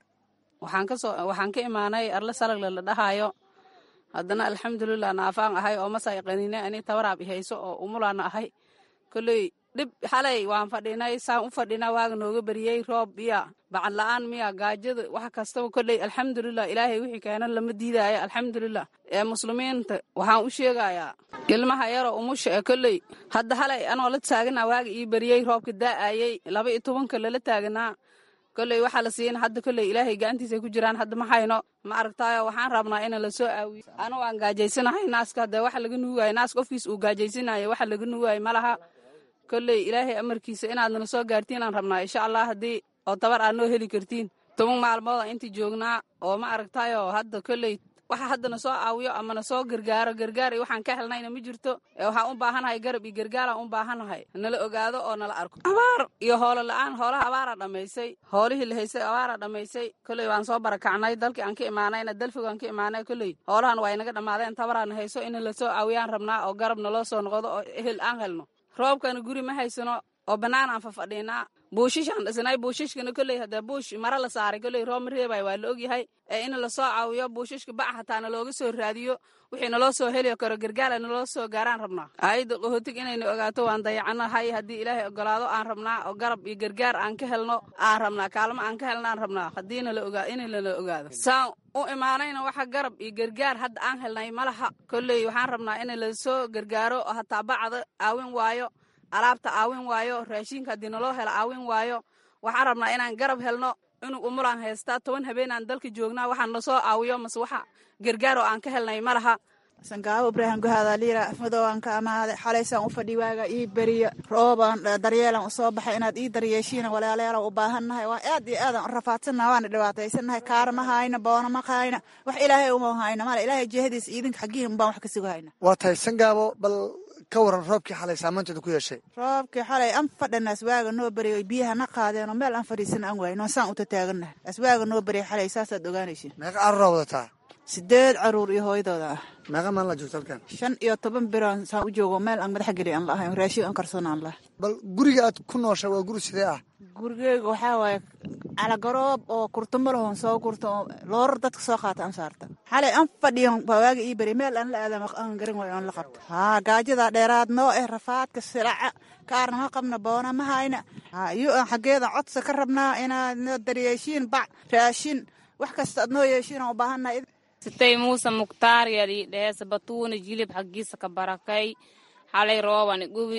waxaan kasoo waxaan ka imaanay arle salagle la dhahaayo haddana alxamdulilah naafaan ahay oo masay qaniine ani tabaraab i hayso oo umulaana ahay kolley dhib xalay waan fadhinay saan u fadhina waaga nooga beriyey roob miya bacad la-aan miya gaajada wax kastaba kolley alxamdulilah ilaahay wixii keenan lama diidaayo alxamdulilah ee muslimiinta waxaan u sheegayaa ilmaha yaroo umusha ee kolley hadda halay anoo la taagana waaga ii beriyey roobka daa'ayey laba iyo tobanka lala taaganaa kolley waxaa la siina hadda kolley ilaahay gacantiisa ku jiraan hadda ma hayno ma aragtaayo waxaan rabnaa ina lasoo aawiyo anu waan gaajaysanahay naaska hadee waxa laga nuugaayo naaska qofkiis uu gaajaysanayo waxa laga nuugaayo malaha kolley ilaahay amarkiisa inaadna soo gaartiin aan rabnaa insha allah haddii oo tabar aad noo heli kartiin toban maalmooda intii joognaa oo ma aragtaayo hadda kolley waxa haddana soo aawiyo amana soo gargaaro gargaar iyo waxaan ka helnayna ma jirto ee waxaan u baahanahay garab iyo gargaaraan u baahanahay nala ogaado oo nala arko abaar iyo hoolo la-aan hoolaha abaaraa dhammaysay hoolihii la haysay abaaraa dhammaysay kolley waan soo barakacnay dalkii aan ka imaanayna dalfig aan ka imaanay kolley hoolahan waa inaga dhammaadeen tabaraana hayso in lasoo aawiyaan rabnaa oo garab naloo soo noqdo oo ehel aan helno roobkana guri ma haysano oo bannaan aan fafadhiinaa buushishaan dhisnay buushishkana kolley haddee buush mara la saaray kolley roob ma reebay waa la ogyahay ee in lasoo caawiyo buushishka bac hataa nalooga soo raadiyo wixii naloo soo heli karo gargaara naloo soo gaaraan rabnaa aayadda qaxootig inayna ogaato waan dayacanahay haddii ilaahay ogolaado aan rabnaa oo garab iyo gargaar aan ka helno aan rabnaa kaalmo aan ka helno aan rabnaa haddii nala ogaa in lala ogaado saan u imaanayna waxa garab iyo gargaar hadda aan helnay malaha kolley waxaan rabnaa in lasoo gargaaro oo hataa bacda aawin waayo alaabta aawin waayo raashinka haddii naloo helo aawin waayo waxaan rabnaa inaan garab helno inug umulaan haystaa toban habeenaan dalka joognaa waxaan nasoo aawiyo mase waxa gargaar oo aan ka helnay ma laha sangaabo ibraahim guhaada liira afmadoo aan ka amaaday xalaysaan u fadhi waaga ii beriya roobaan daryeelan usoo baxay inaad ii daryeeshiina walaalayaal u baahannahay waa aad iyo aadan u rafaadsannaha waana dhibaataysannahay kaar ma hayna boona ma hayna wax ilaahay uma hayna male ilaahay jihadiisa idinka xaggiin baan wax ka sugu hayna waa tahay sangaabo bal ka waran roobkii xalay saamaynteeda ku yeeshay roobkii xalay aan fadhana aswaaga noo beriyo biyaha na qaadeenoo meel aan fadhiisan aan wayno saan u tataagannahay aswaaga noo beriya xalay saasaad ogaanaysin meeqa carruuraa wadataa sideed caruur iyo hooyadooda ah meeqa maan la joogta halkan shan iyo toban biraan saan u joogo meel aan madaxa geli aan la ahayn raashin aan karsan aan lah bal guriga aad ku noosha waa guri sidee ah gurigeyga waxaa waaye calagaroob oo kurtamo lahoon soo gurta oo loorar dadka soo qaata aan saarta xalay aan fadhiyan waaga ii beri meel aan la aadama aan garan waayo aan la qabta haa gaajada dheeraad noo eh rafaadka silaca kaarna ma qabna boona ma hayna haa iyo aan xaggeeda codsa ka rabnaa inaad noo daryeeshiin bac raashin wax kasta aad noo yeeshiin aan u baahannahay sitay muuse mukhtaar yadii dheesa batuuna jilib xaggiisa ka barakay xalay roobani gubi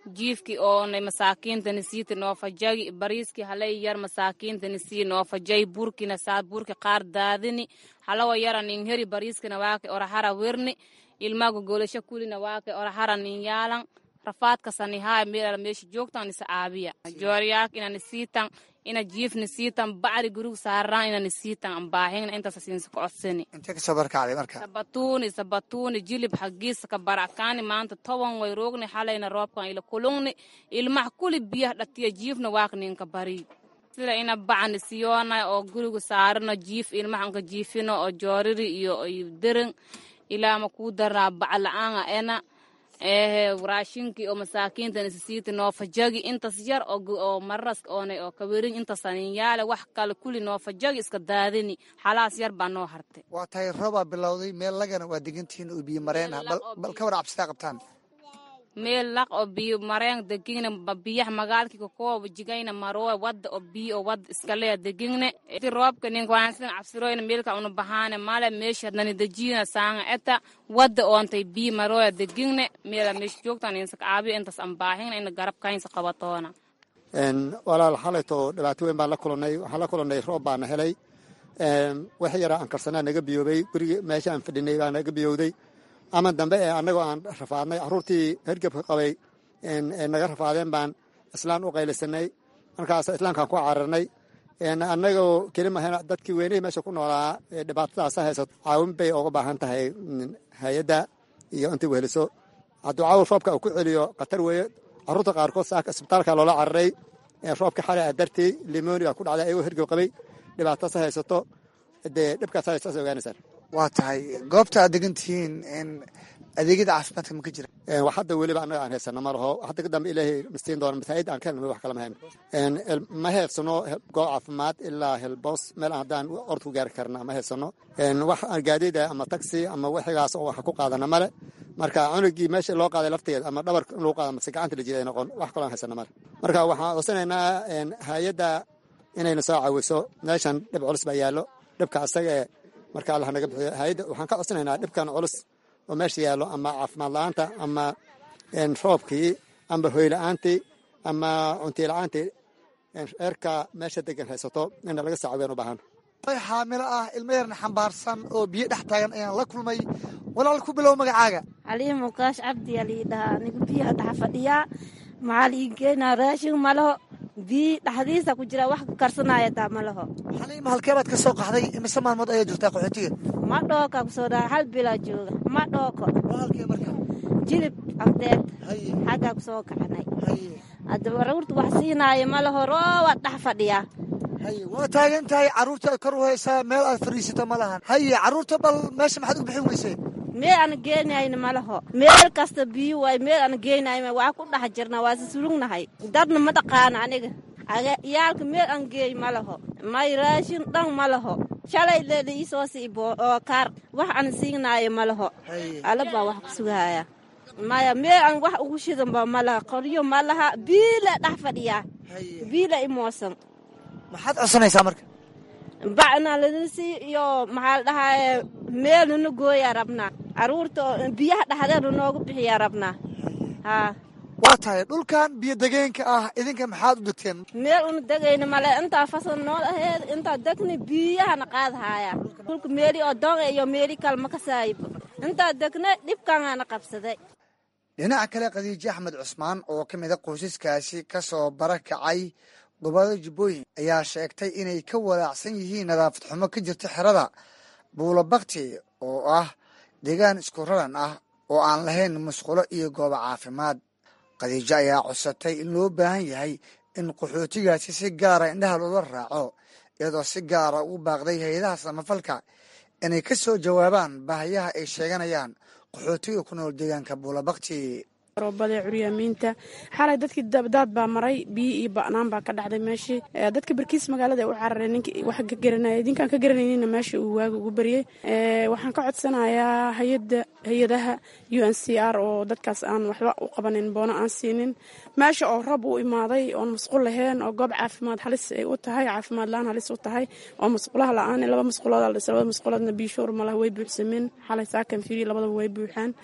jiifkii oonay masaakiintani siita noo fajagi bariiskii halay yar masaakiintani sii noo fajay burkina saa burki qaar daadini halawa yara nin heri bariiskina waake orahara werni ilmagu golasho kulina waake orahara nin yaalan rafaadka sanihaa meela meesha joogtan isa aabiya jooriyaak inani siitan ina jiifni siitan bacri gurigu saaraan inani siitan ambaahin intaas siinsa ku codsani intee ka soo barkacday marka sabatuuni sabatuuni jilib xagiisa ka barakaani maanta toban way roogni xalayna roobkan ila kulungni ilmaha kuli biyaha dhatiya jiifna waakninka bari sida ina bacni siyoona oo gurigu saarano jiif ilmaha ka jiifino oo jooriri iyo derin ilaa ma ku daraa bacla'aanga ena ee raashinkii oo masaakiintan siita noo fajagi intaas yar oo maras oonay oo kaweerin intaas yaale wax kale kuli noo fajagi iska daadini xalaas yar baa noo hartay waa tahay rooba bilowday meel lagana waa degantiin oo biyo mareen ah bal ka war cabsida qabtaan meel laq oo biyo mareen degina biyaha magaalkii ka koob jigayna maroo wada oo biyo oo wad iska leeyahay deginne intii roobka nin waansan cabsirooyna meelka una bahaane male meesha dani dajina saanga eta wada oontay biyo maroo deginne meel meesha joogtan insa aabi intaas aan baahin in garab kaynsa qabatoona een walaal xalayto dhibaato weyn baan la kulanay waxaan la kulanay roob baan helay een wax yar aan karsanaa naga biyoobay guriga meesha aan fadhinay baan naga biyowday ama dambe ee anagoo aan rafaadnay caruurtii hergebka qabay ee naga rafaadeen baan islaan u qaylisanay markaas islaamkaan ku cararnay annagoo kelima dadkii weynihii meesha ku noolaa dhibaatadaas haysato caawin bay uga baahan tahay hay-adda iyo intii weheliso hadduu caawil roobka uu ku celiyo khatar weeye caruurta qaarkood saaka isbitaalka loola cararay roobka xalay a dartii limoniga ku dhacday ayagoo hergeb qabay dhibaatadaas haysato dee dhibkaas haysaas ogaanaysaan waa tahay goobta aad degantihiin adeegyada caafimaadka ma ka jira wax hadda weliba annaga aan haysano ma laho hadda ka dambe ilaahay mastiin doona masaajid aan ka helno wax kale ma hayno ma haysano goob caafimaad ilaa helboos meel aan haddaan orod ku gaari karna ma haysano wax gaadiida ama taxi ama wixigaas oo wax ku qaadana male marka cunugii meesha loo qaaday lafteeda ama dhabarka in lagu qaado mase gacanta la jiday noqon wax kaloo aan haysano male marka waxaan codsanaynaa hay-adda inayna soo caawiso meeshan dhib culus baa yaallo dhibka asaga ee marka allah naga bixiyo hay'adda waxaan ka codsanaynaa dhibkan culus oo meesha yaallo ama caafimaad la'aanta ama roobkii ama hoy la'aantii ama cunti la'aantii eerka meesha degan haysato in laga saacideyn u baahan xaamilo ah ilmo yarna xambaarsan oo biyo dhex taagan ayaan la kulmay walaal ku bilow magacaaga xaliim mukaash cabdi ali dhaha anigu biyo dhex fadhiyaa maxaa la ii keenaa raashin ma laho biyo dhexdiisa ku jira wax karsanaya taa ma laho xaliim halkee baad ka soo qaxday imise maalmood ayaa joogtaa qaxootiga ma dhooka ku soo dhaha hal bilaa jooga ma dhooko halkee marka jilib agteed xaggaa ku soo kacanay haddaba caruurta wax siinaayo ma laho rooba dhex fadhiyaa waa taagan tahay carruurta kor u haysaa meel aad fadhiisato ma lahan haye carruurta bal meesha maxaad uga bixin weysay meel aan geenayna ma laho meel kasta biyo waay meel aan geenayna waa ku dhex jirna waa sisulugnahay dadna ma dhaqaana aniga iyaalka meel aan geey ma laho may raashin dhan ma laho shalay leela ii soo siibo oo kaar wax aan siinaayo ma laho alla baa wax ku sugahaya maya meel aan wax ugu shidanba ma laha qoryo ma laha biila dhex fadhiyaa biila imoosan maxaad codsanaysaa marka bacna lalisi iyo maxaa la dhahaye meel nuna gooyaa rabnaa carruurta biyaha dhexdeeda noogu bixiyaa rabnaa haa waa tahay dhulkan biyo degeenka ah idinka maxaad u degteen meel una degayna male intaa fasal nool aheed intaa degni biyahana qaadahaya dhulka meeli oo doonga iyo meeli kale ma ka saayibo intaa degna dhibkaanaana qabsaday dhinaca kale khadiijo axmed cusmaan oo ka mid a qoysaskaasi ka soo barakacay gobolada jubbooyin ayaa sheegtay inay ka walaacsan yihiin nadaafad xumo ka jirta xerada buulo bakti oo ah deegaan isku raran ah oo aan lahayn musqulo iyo goobo caafimaad khadiijo ayaa codsatay in loo baahan yahay in qaxootigaasi si gaara indhaha loola raaco iyadoo si gaara ugu baaqday hay-adaha samafalka inay ka soo jawaabaan baahiyaha ay sheeganayaan qaxootiga ku nool deegaanka buulo bakti roobada curyaamiinta xalay dadkii daad baa maray biyo iyo ba'naan baa ka dhacday meeshii dadka barkiis magaalada u cararay ninkii wax ka garanaya idinkaan ka garanayninna meesha uu waaga ugu baryey waxaan ka codsanayaa hay-adda hay-adaha u n c r oo dadkaas aan waxba u qabanin boono aan siinin meesha oo roob u imaaday oon musqul lahayn oo goob caafimaad halis ay u tahay caafimaad la-aan halis u tahay oo musqulaha la-aan laba musqulood la dhisa labada musquloodna biishoor malaha way buuxsameen xalay saakan fiiri labadaba way buuxaan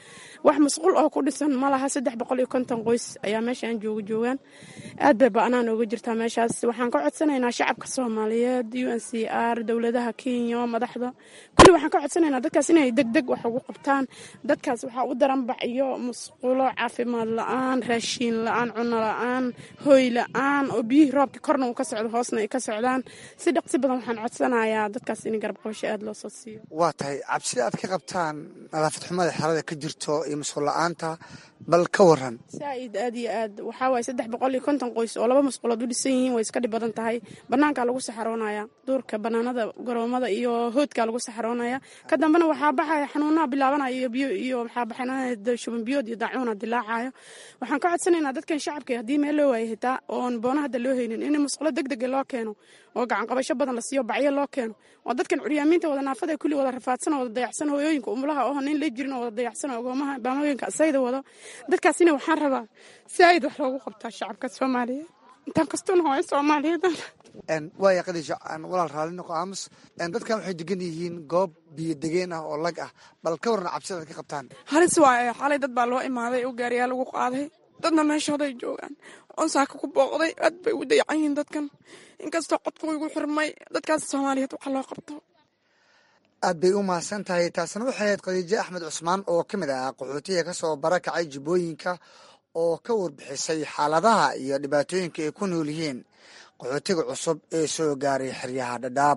wax masquul oo ku dhisan ma laha. saddex boqol iyo konton qoys ayaa meeshaan jooga joogaan. aad bay ba'naan uga jirtaa meeshaas. waxaan ka codsanaynaa shacabka Soomaaliyeed, U N C R, dowladaha Kenya, madaxda kulli waxaan ka codsanaynaa dadkaas inay degdeg wax ugu qabtaan. dadkaas waxaa u daran bac iyo masquulo, caafimaad la'aan, raashin la'aan, cunno la'aan, hooy la'aan oo biyihii roobka korna uu ka socdo hoosna ay ka socdaan. si dhaqsi badan waxaan codsanayaa dadkaas in garab qabasho aad loo soo siiyo. waa tahay cabsida aad ka qabtaan nadaafad xumada xerada ka jirto iyo masquul la'aanta bal ka waran. saaid aad iyo aad waxaa waaye saddex boqol iyo konton qoys oo laba masquulood u dhisan yihiin way iska dhib badan tahay. banaankaa lagu saxaroonaya, duurka banaanada garoomada iyo hoodkaa lagu saxaroonaya. ka dambena waxaa baxaya xanuunaha bilaabanaya iyo biyo iyo waxaa baxanaya shuban biyood iyo daacuuna dilaacayo. waxaan ka codsanaynaa dadkan shacabka haddii meel loo waayo hitaa oon boona hadda loo haynin in masquulo degdega loo keeno oo gacan qabasho badan la siiyo, bacyo loo keeno oo dadkan curyaamiinta wada naafada kulli wada rafaadsan oo wada dayacsan, hooyooyinka umulaha oo nin la jirin oo wada dayacsan, ogoomaha baamooyinka asayda wado. dadkaasina waxaan rabaa saaid wax loogu qabtaa shacabka Soomaaliyeed intaan kastoona hooyo Soomaaliyeed. waaya qadisha aan walaal raalli noqo aamus. dadkan waxay degan yihiin goob biyo degeen ah oo lag ah, bal ka waran cabsida aad ka qabtaan. halis waaye xalay dad baa loo imaaday oo gaariyaa lagu qaaday, dadna meeshooday joogaan. oon saaka ku booqday aad bay u dayacan yihiin dadkan, inkastoo codku igu xirmay. dadkaas Soomaaliyeed waxa loo qabto. aad bay u mahadsan tahay. taasna waxay ahayd Khadiijo Axmed Cusmaan oo ka mid ah qaxootiga ka soo barakacay Jubbooyinka oo ka warbixisay xaaladaha iyo dhibaatooyinka ay ku nool yihiin qaxootiga cusub ee soo gaaray xeryaha Dhadhaab.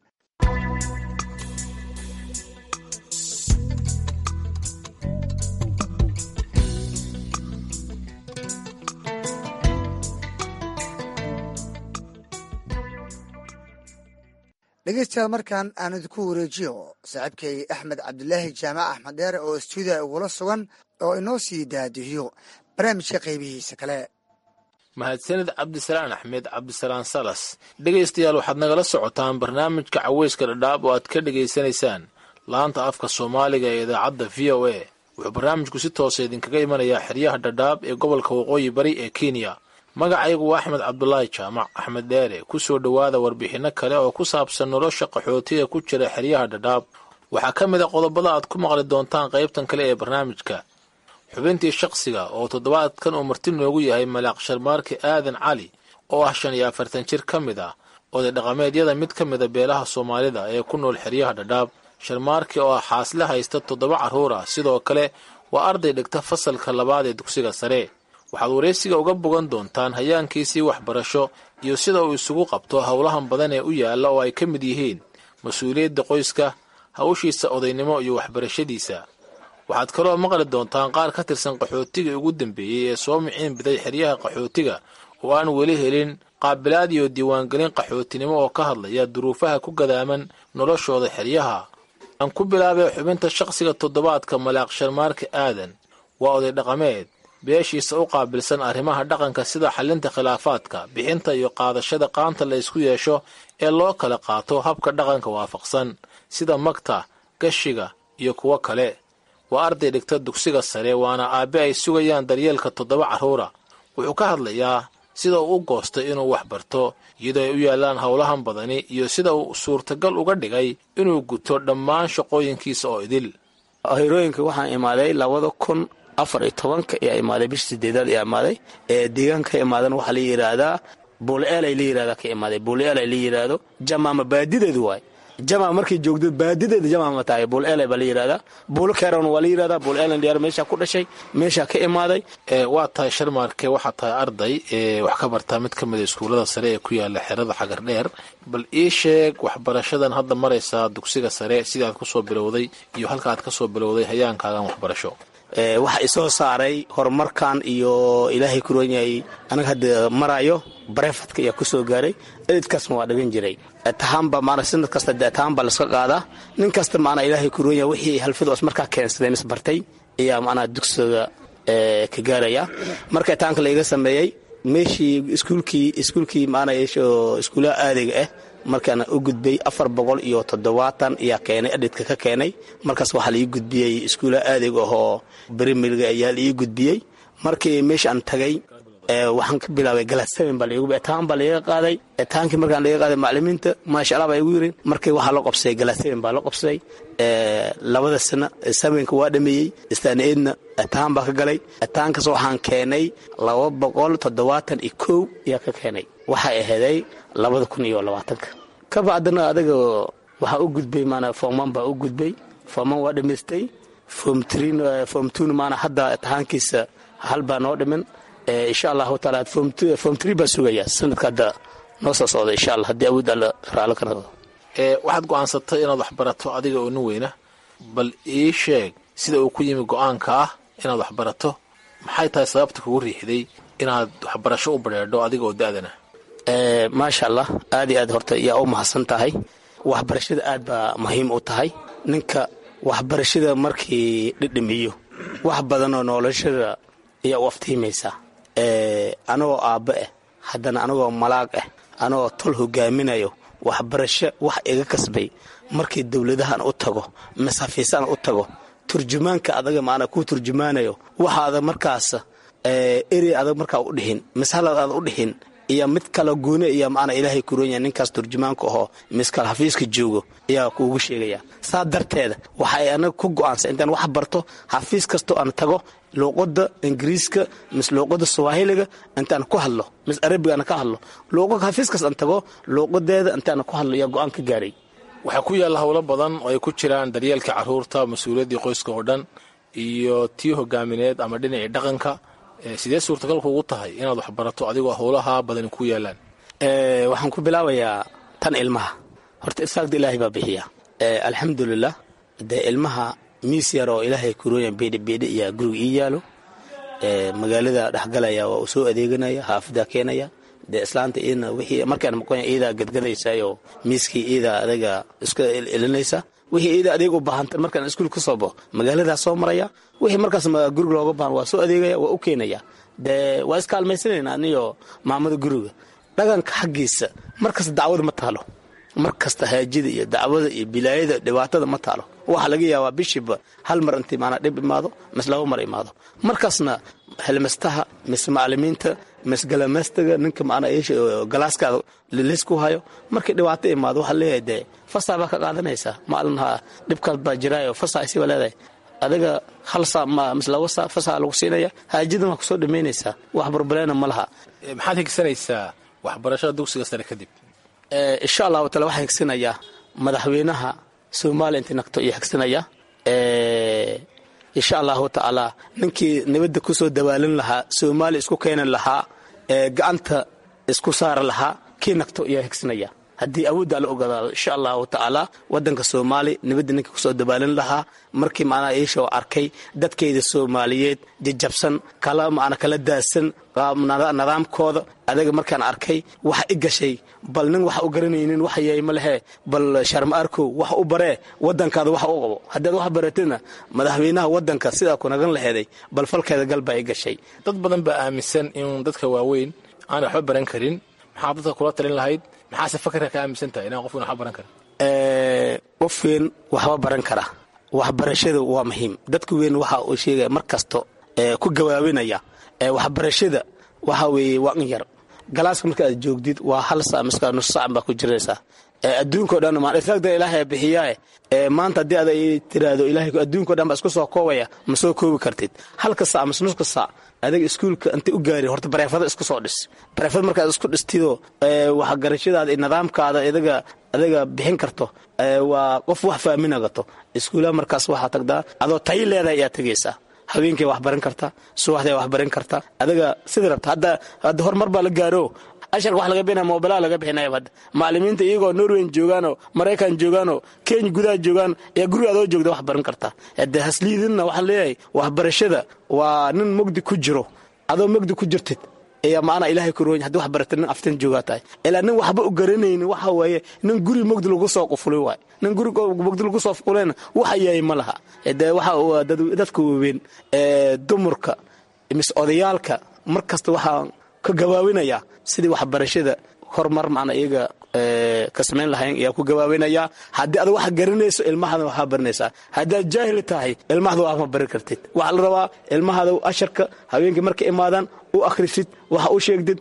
dhegeystayaal markaan aan idinku wareejiyo saaxiibkay Axmed Cabdulaahi Jaamac Axmed Dheere oo stuudiga ugula sugan oo inoo sii daadihiyo barnaamijka qaybihiisa kale. mahadsanid cabdisalaan axmed cabdisalaan salas. dhegaystayaal waxaad nagala socotaan barnaamijka caweyska Dhadhaab oo aad ka dhegaysanaysaan laanta afka Soomaaliga ee idaacadda V O A. wuxuu barnaamijku si toosa idinkaga imanayaa xeryaha Dhadhaab ee gobolka waqooyi bari ee Kenya. magacaygu waa Axmed Cabdulaahi Jaamac Axmed Dheere. ku soo dhowaada warbixinno kale oo ku saabsan nolosha qaxootiga ku jira xeryaha Dhadhaab. waxaa ka mid a qodobada aad ku maqli doontaan qaybtan kale ee barnaamijka. xubintii shaqsiga oo toddobaadkan uu marti noogu yahay malaaq Sharmaarke Aadan Cali oo ah shan iyo afartan jir ka mid ah oday dhaqameedyada mid ka mid a beelaha Soomaalida ee ku nool xeryaha Dhadhaab. Sharmaarke oo ah xaasle haysta toddoba carruur ah, sidoo kale waa arday dhigta fasalka labaad ee dugsiga sare. waxaad wareysiga uga bogan doontaan hayaankiisii waxbarasho iyo sida uu isugu qabto howlahan badan ee u yaalla oo ay ka mid yihiin mas-uuliyadda qoyska, hawshiisa odaynimo iyo waxbarashadiisa. waxaad kaloo maqli doontaan qaar ka tirsan qaxootiga ugu dambeeyey ee soo miciin biday xeryaha qaxootiga oo aan weli helin qaabilaad iyo diiwaangelin qaxootinimo oo ka hadlaya duruufaha ku gadaaman noloshooda xeryaha. aan ku bilaabay xubinta shaqsiga toddobaadka malaaq Sharmaarke Aadan. waa oday dhaqameed beeshiisa u qaabilsan arrimaha dhaqanka sida xalinta khilaafaadka, bixinta iyo qaadashada qaanta la isku yeesho ee loo kala qaato habka dhaqanka waafaqsan sida magta, gashiga iyo kuwo kale. waa arday dhigta dugsiga sare, waana aabe ay sugayaan daryeelka toddoba carruura. wuxuu ka hadlayaa sida uu u goostay inuu wax barto iyadoo ay u yaallaan howlahan badani iyo sida uu suurtagal uga dhigay inuu guto dhammaan shaqooyinkiisa oo idil. hirooyinka waxaan imaaday labada kun afar iyo tobanka ayaa imaaday bisha sideedaad ayaa imaaday. ee deegaanka ka imaadan waxaa la yidhaahdaa buuleel la yidhahdaa ka imaaday. buuleel la yidhaahdo jamaama baadideedu waay. jamaama markay joogdo baadideeda jamaama tahay buuleel baa la yidhahdaa. buulo keeran waa la yidhahdaa. buuleel dhiyaar meesha ku dhashay, meesha ka imaaday. ee waa tahay Sharmaarke, waxaa tahay arday ee wax ka bartaa mid ka mid a iskuullada sare ee ku yaala xerada Xagar Dheer. bal ii sheeg waxbarashadan hadda maraysaa dugsiga sare sidaad ku soo bilowday iyo halka aad ka soo bilowday hayaankaagan waxbarasho. waxa isoo saaray horumarkan iyo ilaahay ku roon yahay anaga hadda marayo barefadka ayaa ku soo gaaray. edidkaasna waa dhagan jiray tahanba maana sanad kasta tahanba la iska qaadaa. nin kasta maana ilaahay ku roon yahay wixii halfidoos markaa keensadeen isbartay ayaa maana dugsiga ka gaaraya. marka taanka la iga sameeyey meeshii iskuulkii iskuulkii maana yeesho iskuulaha aadayga ah markaana u gudbay afar boqol iyo toddobaatan ayaa keenay edhidka ka keenay. markaas waxaa la ii gudbiyey iskuulaha aadayga ahoo berimirga ayaa la ii gudbiyey. markii meeshaan tagay waxaan ka bilaabay galaseven baa laygu etaan baa layga qaaday etaankii markaan laga qaaday macallimiinta maasha allah baa igu yireen markii waxaa la qabsaday galaseven baa la qabsaday labada sano sevenka waa dhameeyey istaanaeedna etaan baa ka galay etaankaas waxaan keenay laba boqol toddobaatan iyo kow ayaa ka keenay waxay aheeday labada kun iyo labaatanka ka bacdana adaga waxaa u gudbay maana forman baa u gudbay forman waa dhamaystay form three form two maana hadda etaankiisa hal baa noo dhiman insha allahu taala form three baa sugaya sanadka hadda noo soo socda insha allah haddii awood alla raalo ka noqdo waxaad go'aansatay inaad wax barato adiga oo nin weyna bal ii sheeg sida uu ku yimi go'aanka ah inaad wax barato maxay tahay sababta kugu riixday inaad waxbarasho u badheedho adiga oo da'dana maasha allah aad iyo aad horta yaa u mahadsan tahay waxbarashada aad baa muhiim u tahay ninka waxbarashada markii dhidhimiyo wax badan oo noloshada ayaa u aftiimaysaa anagoo aabba ah haddana anagoo malaag ah anagoo tol hogaaminayo waxbarasho wax iga kasbay markii dowladahan u tago masafiisaan u tago turjumaanka adaga maana kuu turjumaanayo waxaada markaas erey adag markaa u dhihin mashalad aad u dhihin iyo mid kala gooni iyo maana ilaahay ku roonyaa ninkaas turjumaanka oo miskal xafiiska joogo ayaa kuugu sheegaya saa darteeda waxay anaga ku go'aansan intaan wax barto xafiis kasto aan tago luuqada ingiriiska mis luuqada Swahiliga intaan ku hadlo mis Arabiga aan ka hadlo luuqada xafiis kasta aan tago luuqadeeda intaan ku hadlo iyo go'aan ka gaaray waxa ku yaala hawlo badan oo ay ku jiraan daryeelka carruurta mas'uuliyadda qoyska oo dhan iyo tii hogaamineed ama dhinaca dhaqanka sidee suurtagal kuugu tahay inaad wax barato adigoo howlaha badan ku yaalaan waxaan ku bilaabayaa tan ilmaha horta isaaqda ilaahay baa bixiya alxamdulilah dee ilmaha miis yar oo ilaahay ku rooyan beedhi iyo guriga ii yaalo magaalada dhexgalaya waa u soo adeeganaya xaafida keenaya dee islaanta iidna wixii markaan maqoon iidaa gadgadaysayo miiskii iidaa adaga iska ilinaysa wixii iida adeeg u baahantay markaan iskuul ku soo baxo magaalada soo maraya wixii markaas guriga looga baahan waa soo adeegaya waa u keenaya dee waa iskaalmaysanayna aniyo maamada guriga dhaqanka xaggiisa markasta dacwada ma taalo markasta haajida iyo dacwada iyo bilaayada dhibaatada ma taalo waxa laga yaabaa bishiba hal mar intii maana dhib imaado mis laba mar imaado markaasna helmastaha mis macallimiinta mis galamastaga ninka maana eesha galaaska lilisku hayo markii dhibaato imaado waxa leeyahay dee fasaa baa ka qaadanaysa maalinha dhibkaas baa jiraayo fasaa si waladay adiga hal saa ma mis laba saa fasaa lagu siinaya haajida ma ku soo dhameynaysa wax barbalena ma laha maxaad higsanaysaa waxbarashada dugsiga sare kadib insha Allah taala waxaan higsanaya madaxweynaha Soomaaliya inta naqto iyo higsanaya ee insha Allah taala ninkii nabadda ku soo dawaalin lahaa Soomaaliya isku keenan lahaa ee gacanta isku saar lahaa kii naqto iyo higsanaya haddii awood la ogolaado insha Allah taala wadanka Soomaali nabadda ninka ku soo dawaalin lahaa markii maana eesho arkay dadkeeda Soomaaliyeed jajabsan kala maana kala daasan nidaamkooda adaga markaan arkay waxa i gashay bal nin waxa u garanaynin waxa yahay ma lehe bal sharma arko waxa u bare wadankaada waxa u qabo haddii wax baratayna madaxweynaha wadanka sida ku nagan laheeday bal falkeeda galba i gashay dad badan baa aaminsan in dadka waaweyn aan waxba baran karin maxaa dadka kula talin lahayd maxaa fakirka ka aaminsan tahay inaan qofku waxba baran karo ee qofkeen waxba baran kara waxbarashada waa muhiim dadku weyn waxa uu sheegay markasto ee ku gawaabinaya ee waxbarashada waxa weeye waa in yar galaaska marka aad joogdid waa hal saac miska nus saac baa ku jiraysa ee adduunka dhan ma isaaqda ilaahay bixiyaa ee maanta hadii aad tiraado ilaahay adduunka dhan ba isku soo koobaya ma soo koobi kartid halka saac ama nuska saac adiga iskuulka inta u gaari horta bareefada isku soo dhis bareefada marka isku dhistido ee waxa garashadaada nidaamkaada idaga adiga bixin karto ee waa qof wax fahminagato iskuulaha markaas waxa tagdaa adoo tay leedahay ayaa tagaysa habeenkii wax baran karta subaxdii wax baran karta adiga sidii rabta hadda hadda hormar baa la gaaro ashar wax laga bixinaa mobile laga bixinaa hadda macallimiinta iyagoo Norway joogaano Mareykan joogaano Kenya gudaha joogaan ee guriga adoo joogda wax baran karta hadda hasliidina waxa leeyahay waxbarashada waa nin mugdi ku jiro adoo mugdi ku jirtid ee maana ilaahay ku rooyn hadii wax baratan aftan joogaatay ilaa nin waxba u garanaynin waxa waaye nin guri mugdi lagu soo qufulay waay nin guri mugdi lagu soo qufulay waxa yahay malaha ee waxa dadku weyn ee dumarka mis odayaalka markasta waxa ka gawaawinaya sidii waxbarashada hormar macna iyaga ka samayn lahayn ayaa ku gabaabinayaa. haddii aad wax garanayso ilmahada waxaa baranaysaa. haddaad jaahil tahay ilmahada wax ma baran kartid. waxaa la rabaa ilmahada asharka habeenkii markay imaadaan u akhrisid, waxa u sheegdid,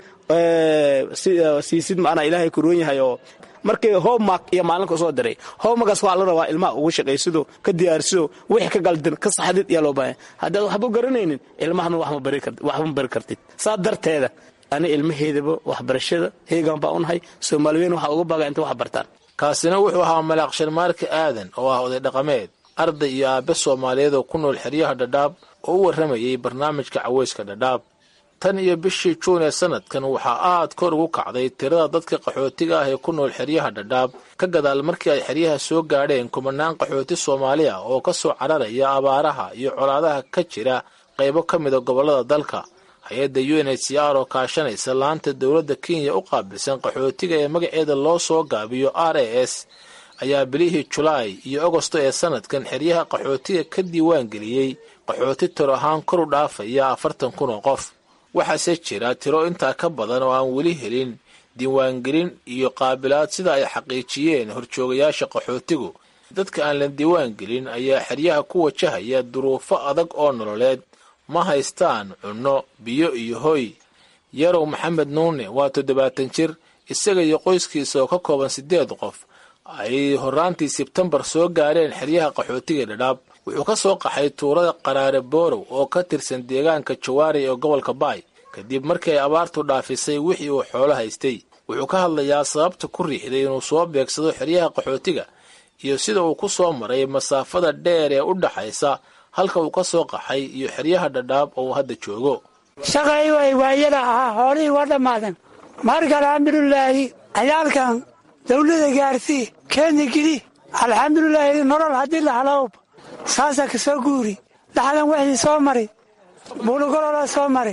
siisid macnaa ilaahay ku roon yahay. oo markii homework iyo maalinka soo diray homeworkaas waxaa la rabaa ilmaha ugu shaqaysido, ka diyaarsido, wixii ka galdan ka saxdid iyo loo baahan. haddaad waxba garanaynin ilmahana wax ma bari kartid, wax ma bari kartid. saa darteeda ani ilmaheedaba waxbarashada heegan baa u nahay. Soomaaliyeed waxa uga baagaa inta wax bartaan. kaasina wuxuu ahaa Malaaq Sharmaarka Aadan oo ah oday dhaqameed, arday iyo aabe Soomaaliyeed oo ku nool xeryaha Dhadhaab oo u waramayay barnaamijka Caweyska Dhadhaab. tan iyo bishii Juun ee sanadkan waxaa aad kor ugu kacday tirada dadka qaxootiga ah ee ku nool xeryaha Dhadhaab ka gadaal markii ay xeryaha soo gaadheen kumanaan qaxooti Soomaali ah oo ka soo cararaya abaaraha iyo colaadaha ka jira qaybo ka mid ah gobollada dalka. hay-adda U N H C R oo kaashanaysa laanta dowladda Kenya u qaabilsan qaxootiga ee magaceeda loo soo gaabiyo R A S ayaa bilihii Julaay iyo Agosto ee sanadkan xeryaha qaxootiga ka diiwaan geliyey qaxooti tiro ahaan kor u dhaafaya afartan kun oo qof. waxaase jira tiro intaa ka badan oo aan weli helin diiwaangelin iyo qaabilaad sida ay xaqiijiyeen horjoogayaasha qaxootigu. dadka aan la diiwaangelin ayaa xeryaha ku wajahaya duruufo adag oo nololeed, ma haystaan cunno, biyo iyo hoy. Yarow Maxamed Nuune waa toddobaatan jir, isaga iyo qoyskiisa oo ka kooban siddeed qof ay horaantii Sebtembar soo gaareen xeryaha qaxootiga Dhadhaab. wuxuu ka soo qaxay tuurada Qaraare Boorow oo ka tirsan deegaanka Jawaari ee gobolka Baay kadib markii ay abaartu dhaafisay wixii uu xoolo haystay. wuxuu ka hadlayaa sababta ku riixday inuu soo beegsado xeryaha qaxootiga iyo sida uu ku soo maray masaafada dheer ee u dhaxaysa halka uu ka soo qaxay iyo xeryaha Dhadhaab oo hadda joogo. shaqay way waayada ah hoolii waa dhamaadan. marka alxamdulilaahi ciyaalkan dawladda gaarsii keeni geli alxamdulilaahi nolol haddii la helo saasa ka soo guuri dhaxdan wixii soo maray buulugolola soo maray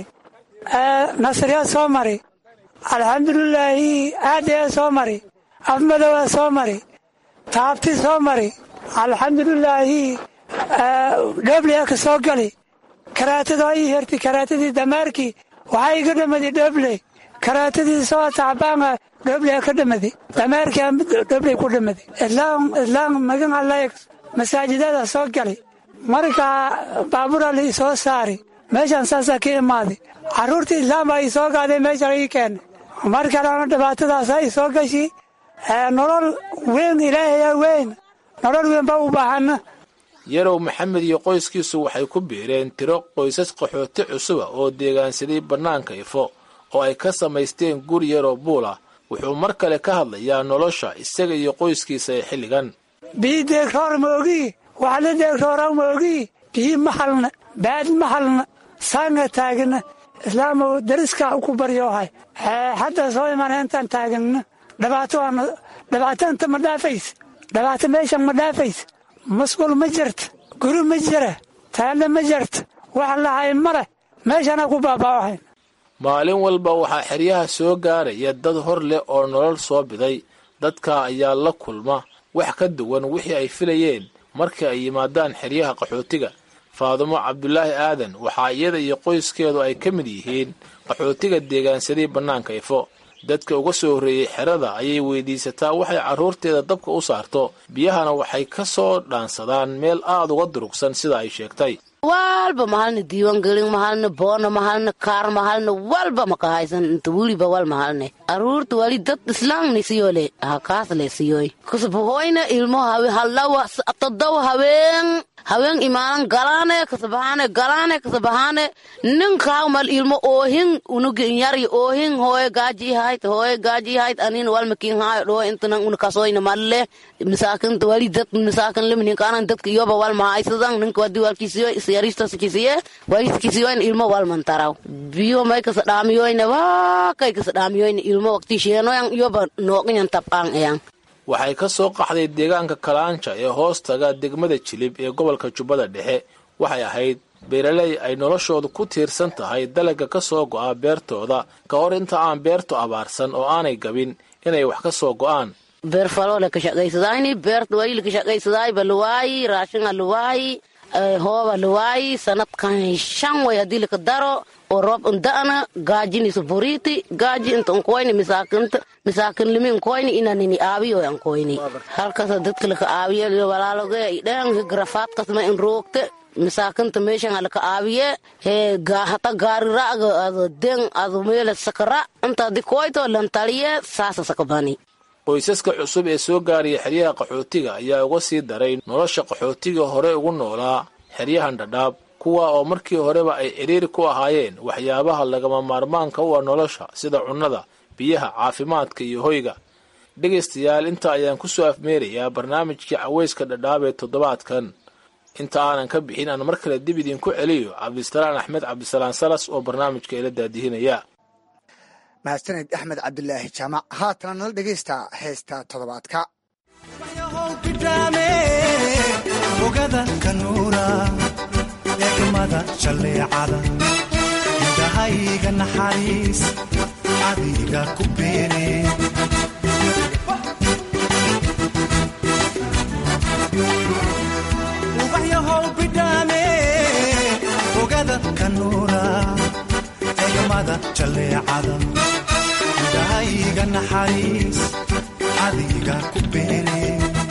nasriya soo maray alxamdulilaahi aadaya soo maray afmadowa soo maray taabti soo maray alxamdulilaahi dhobliya ka soo gali karaatadoo ii herti karaatadii damaarkii waxaa iga dhamadi dhoble karaatadii soo tacbaanga dhobliya ka dhamadi damaarkii dhobley ku dhamadi islaam islaam magan alla masaajidada soo gali markaa baabuura la isoo saari meeshaan saasaa ka imaaday carruurtii islaamba ii soo gaaday meeshaan ii keenay mar kalena dhibaatadaasa ii soo gashi nolol weyn ilaahayaa weyn nolol weyn baa u baahana. Yarow Maxamed iyo qoyskiisu waxay ku biireen tiro qoysas qaxooti cusuba oo deegaansaday bannaanka Ifo oo ay ka samaysteen guri yaroo buula. wuxuu mar kale ka hadlayaa nolosha isaga iyo qoyskiisa ee xilligan. bii deegtoor maogii waxla deegtoora maogii bii mahalna baad mahalna saanga taagna islaamo dariska ku baryohay hadda soo imaan intaan taagna dhibaato dhibaatanta ma dhaafays dhibaato meeshan ma dhaafays masquul ma jirta guri ma jira taale ma jirta wax lahayn ma leh meeshana ku baaba'ahayn. maalin walba waxaa xeryaha soo gaaraya dad hor leh oo nolol soo biday. dadka ayaa la kulma wax ka duwan wixii ay filayeen markii ay yimaadaan xeryaha qaxootiga. Faadumo Cabdulaahi Aadan waxaa iyada iyo qoyskeedu ay ka mid yihiin qaxootiga deegaansaday bannaanka Ifo. dadka uga soo horreeyey xerada ayay weydiisataa waxay carruurteeda dabka u saarto, biyahana waxay ka soo dhaansadaan meel aad uga durugsan sida ay sheegtay. walba mahalna diiwaangelin mahalna boona mahalna kaar mahalna walba maka haysan inta weliba wal mahalne aruurta wali dad islaamni siyole hakaasle siyoy kusbahoyna ilmo hawe halawa tadaw haween haween imaanan galaane kasbahane galaane kasbahane ninkaa mal ilmo oohin unugi yari oohin hooye gaaji hayt hooye gaaji hayt anin wal makin haay dhoo intanan unakasoyna malle misaakin wali dad misaakin limnin kaanan dadka yoba wal mahaysadan ninka wadi walkisiyo yarista sikisiye waliskisiyoin ilmo walmantaraw biyo may kas dhaamiyoyna waa kay kas dhaamiyoyna ilmo waqti sheenoyan yoba nooqinyan tabqaan ayaan. waxay ka soo qaxday deegaanka Kalaanja ee hoostaga degmada Jilib ee gobolka Jubbada Dhexe. waxay ahayd beeraley ay noloshoodu ku tiirsan tahay dalagga ka soo go'a beertooda ka hor inta aan beertu abaarsan oo aanay gabin inay wax ka soo go'aan. beer faloo la ka shaqaysadayni beerta wali la ka shaqaysaday balwaay raashin alwaay hooba lawaayi sanadkan shan way haddii laka daro oo roob inda'ana gaajinisu buriiti gaaji inta unkoyni misaakinta misaakin limi unkoyni inanini aabiyo ankoyni halkaas dadka laka aabiyo walaaloge idhan grafaadkasma in roogte misaakinta meeshan halka aabiye hee hata gaari ra'ga ado den ado meela sakara inta dikoyto lantaliye saasa sakabani qoysaska cusub ee soo gaaraya xeryaha qaxootiga ayaa uga sii daray nolosha qaxootiga hore ugu noolaa xeryahan dhadhaab kuwa oo markii horeba ay ciriiri ku ahaayeen waxyaabaha lagama maarmaanka u ah nolosha sida cunnada biyaha caafimaadka iyo hoyga dhegaystayaal inta ayaan ku soo afmeerayaa barnaamijkii cawayska dhadhaab ee toddobaadkan inta aanan ka bixin aan mar kale dib idinku celiyo cabdisalaan axmed cabdisalaan salas oo barnaamijka ila daadihinaya mahadsaned axmed cabdilaahi jaamac haatana nala dhegaysta heesta toddobaadka ogada kanuura eegmada jalleecada indhahayga naxariis adiga ku beere ubaxyahow bidhaame ogada kanuura eegmada jalleecada indhahayga naxariis adiga ku beere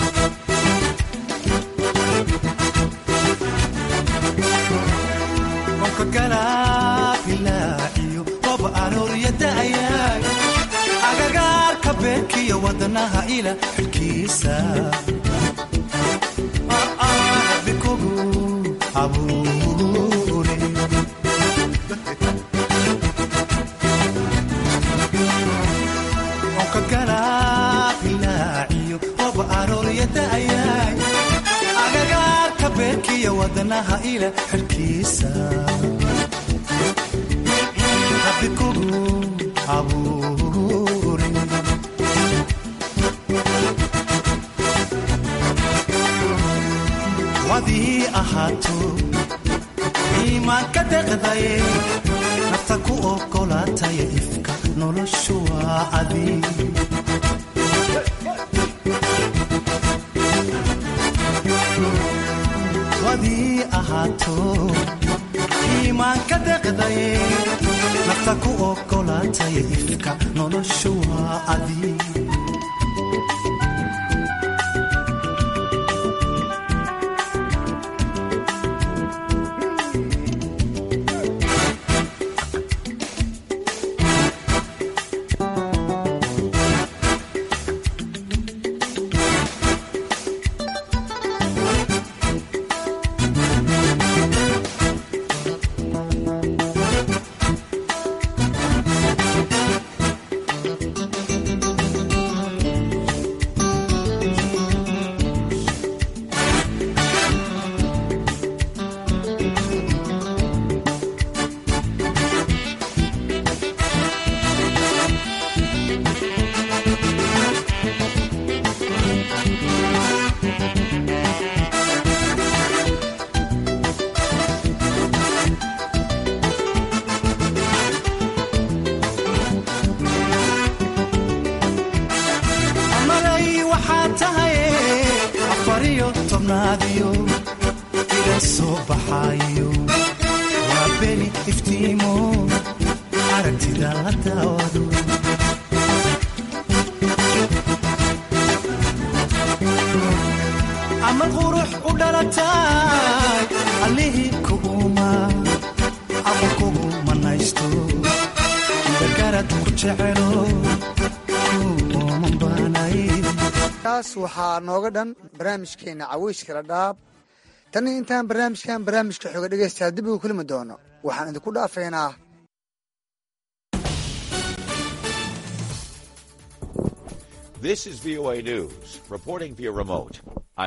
galaailaaciyo qob arooriyada'ayaag agagaarka beerkiyo wadnaha ila xilkiisa bikugu abuure onka galaailaaciyo qob arooriyada'ayaag agagaarka beerkiyo wadnaha ila xilkiisa wadii ahaato iimaanka deqdaye nafta ku ogolaataya ifka noloshu waa adi wadii ahaato iimaanka deqdaye nafta ku ogolaataya ifka noloshu waa adi waxaa nooga dhan barnaamijkeena caweyska dhadhaab tan intaan barnaamijkan barnaamijka xoga dhegaystayaa dib ugu kulmi doono waxaan idinku dhaafaynaa This is V O A News, reporting via remote.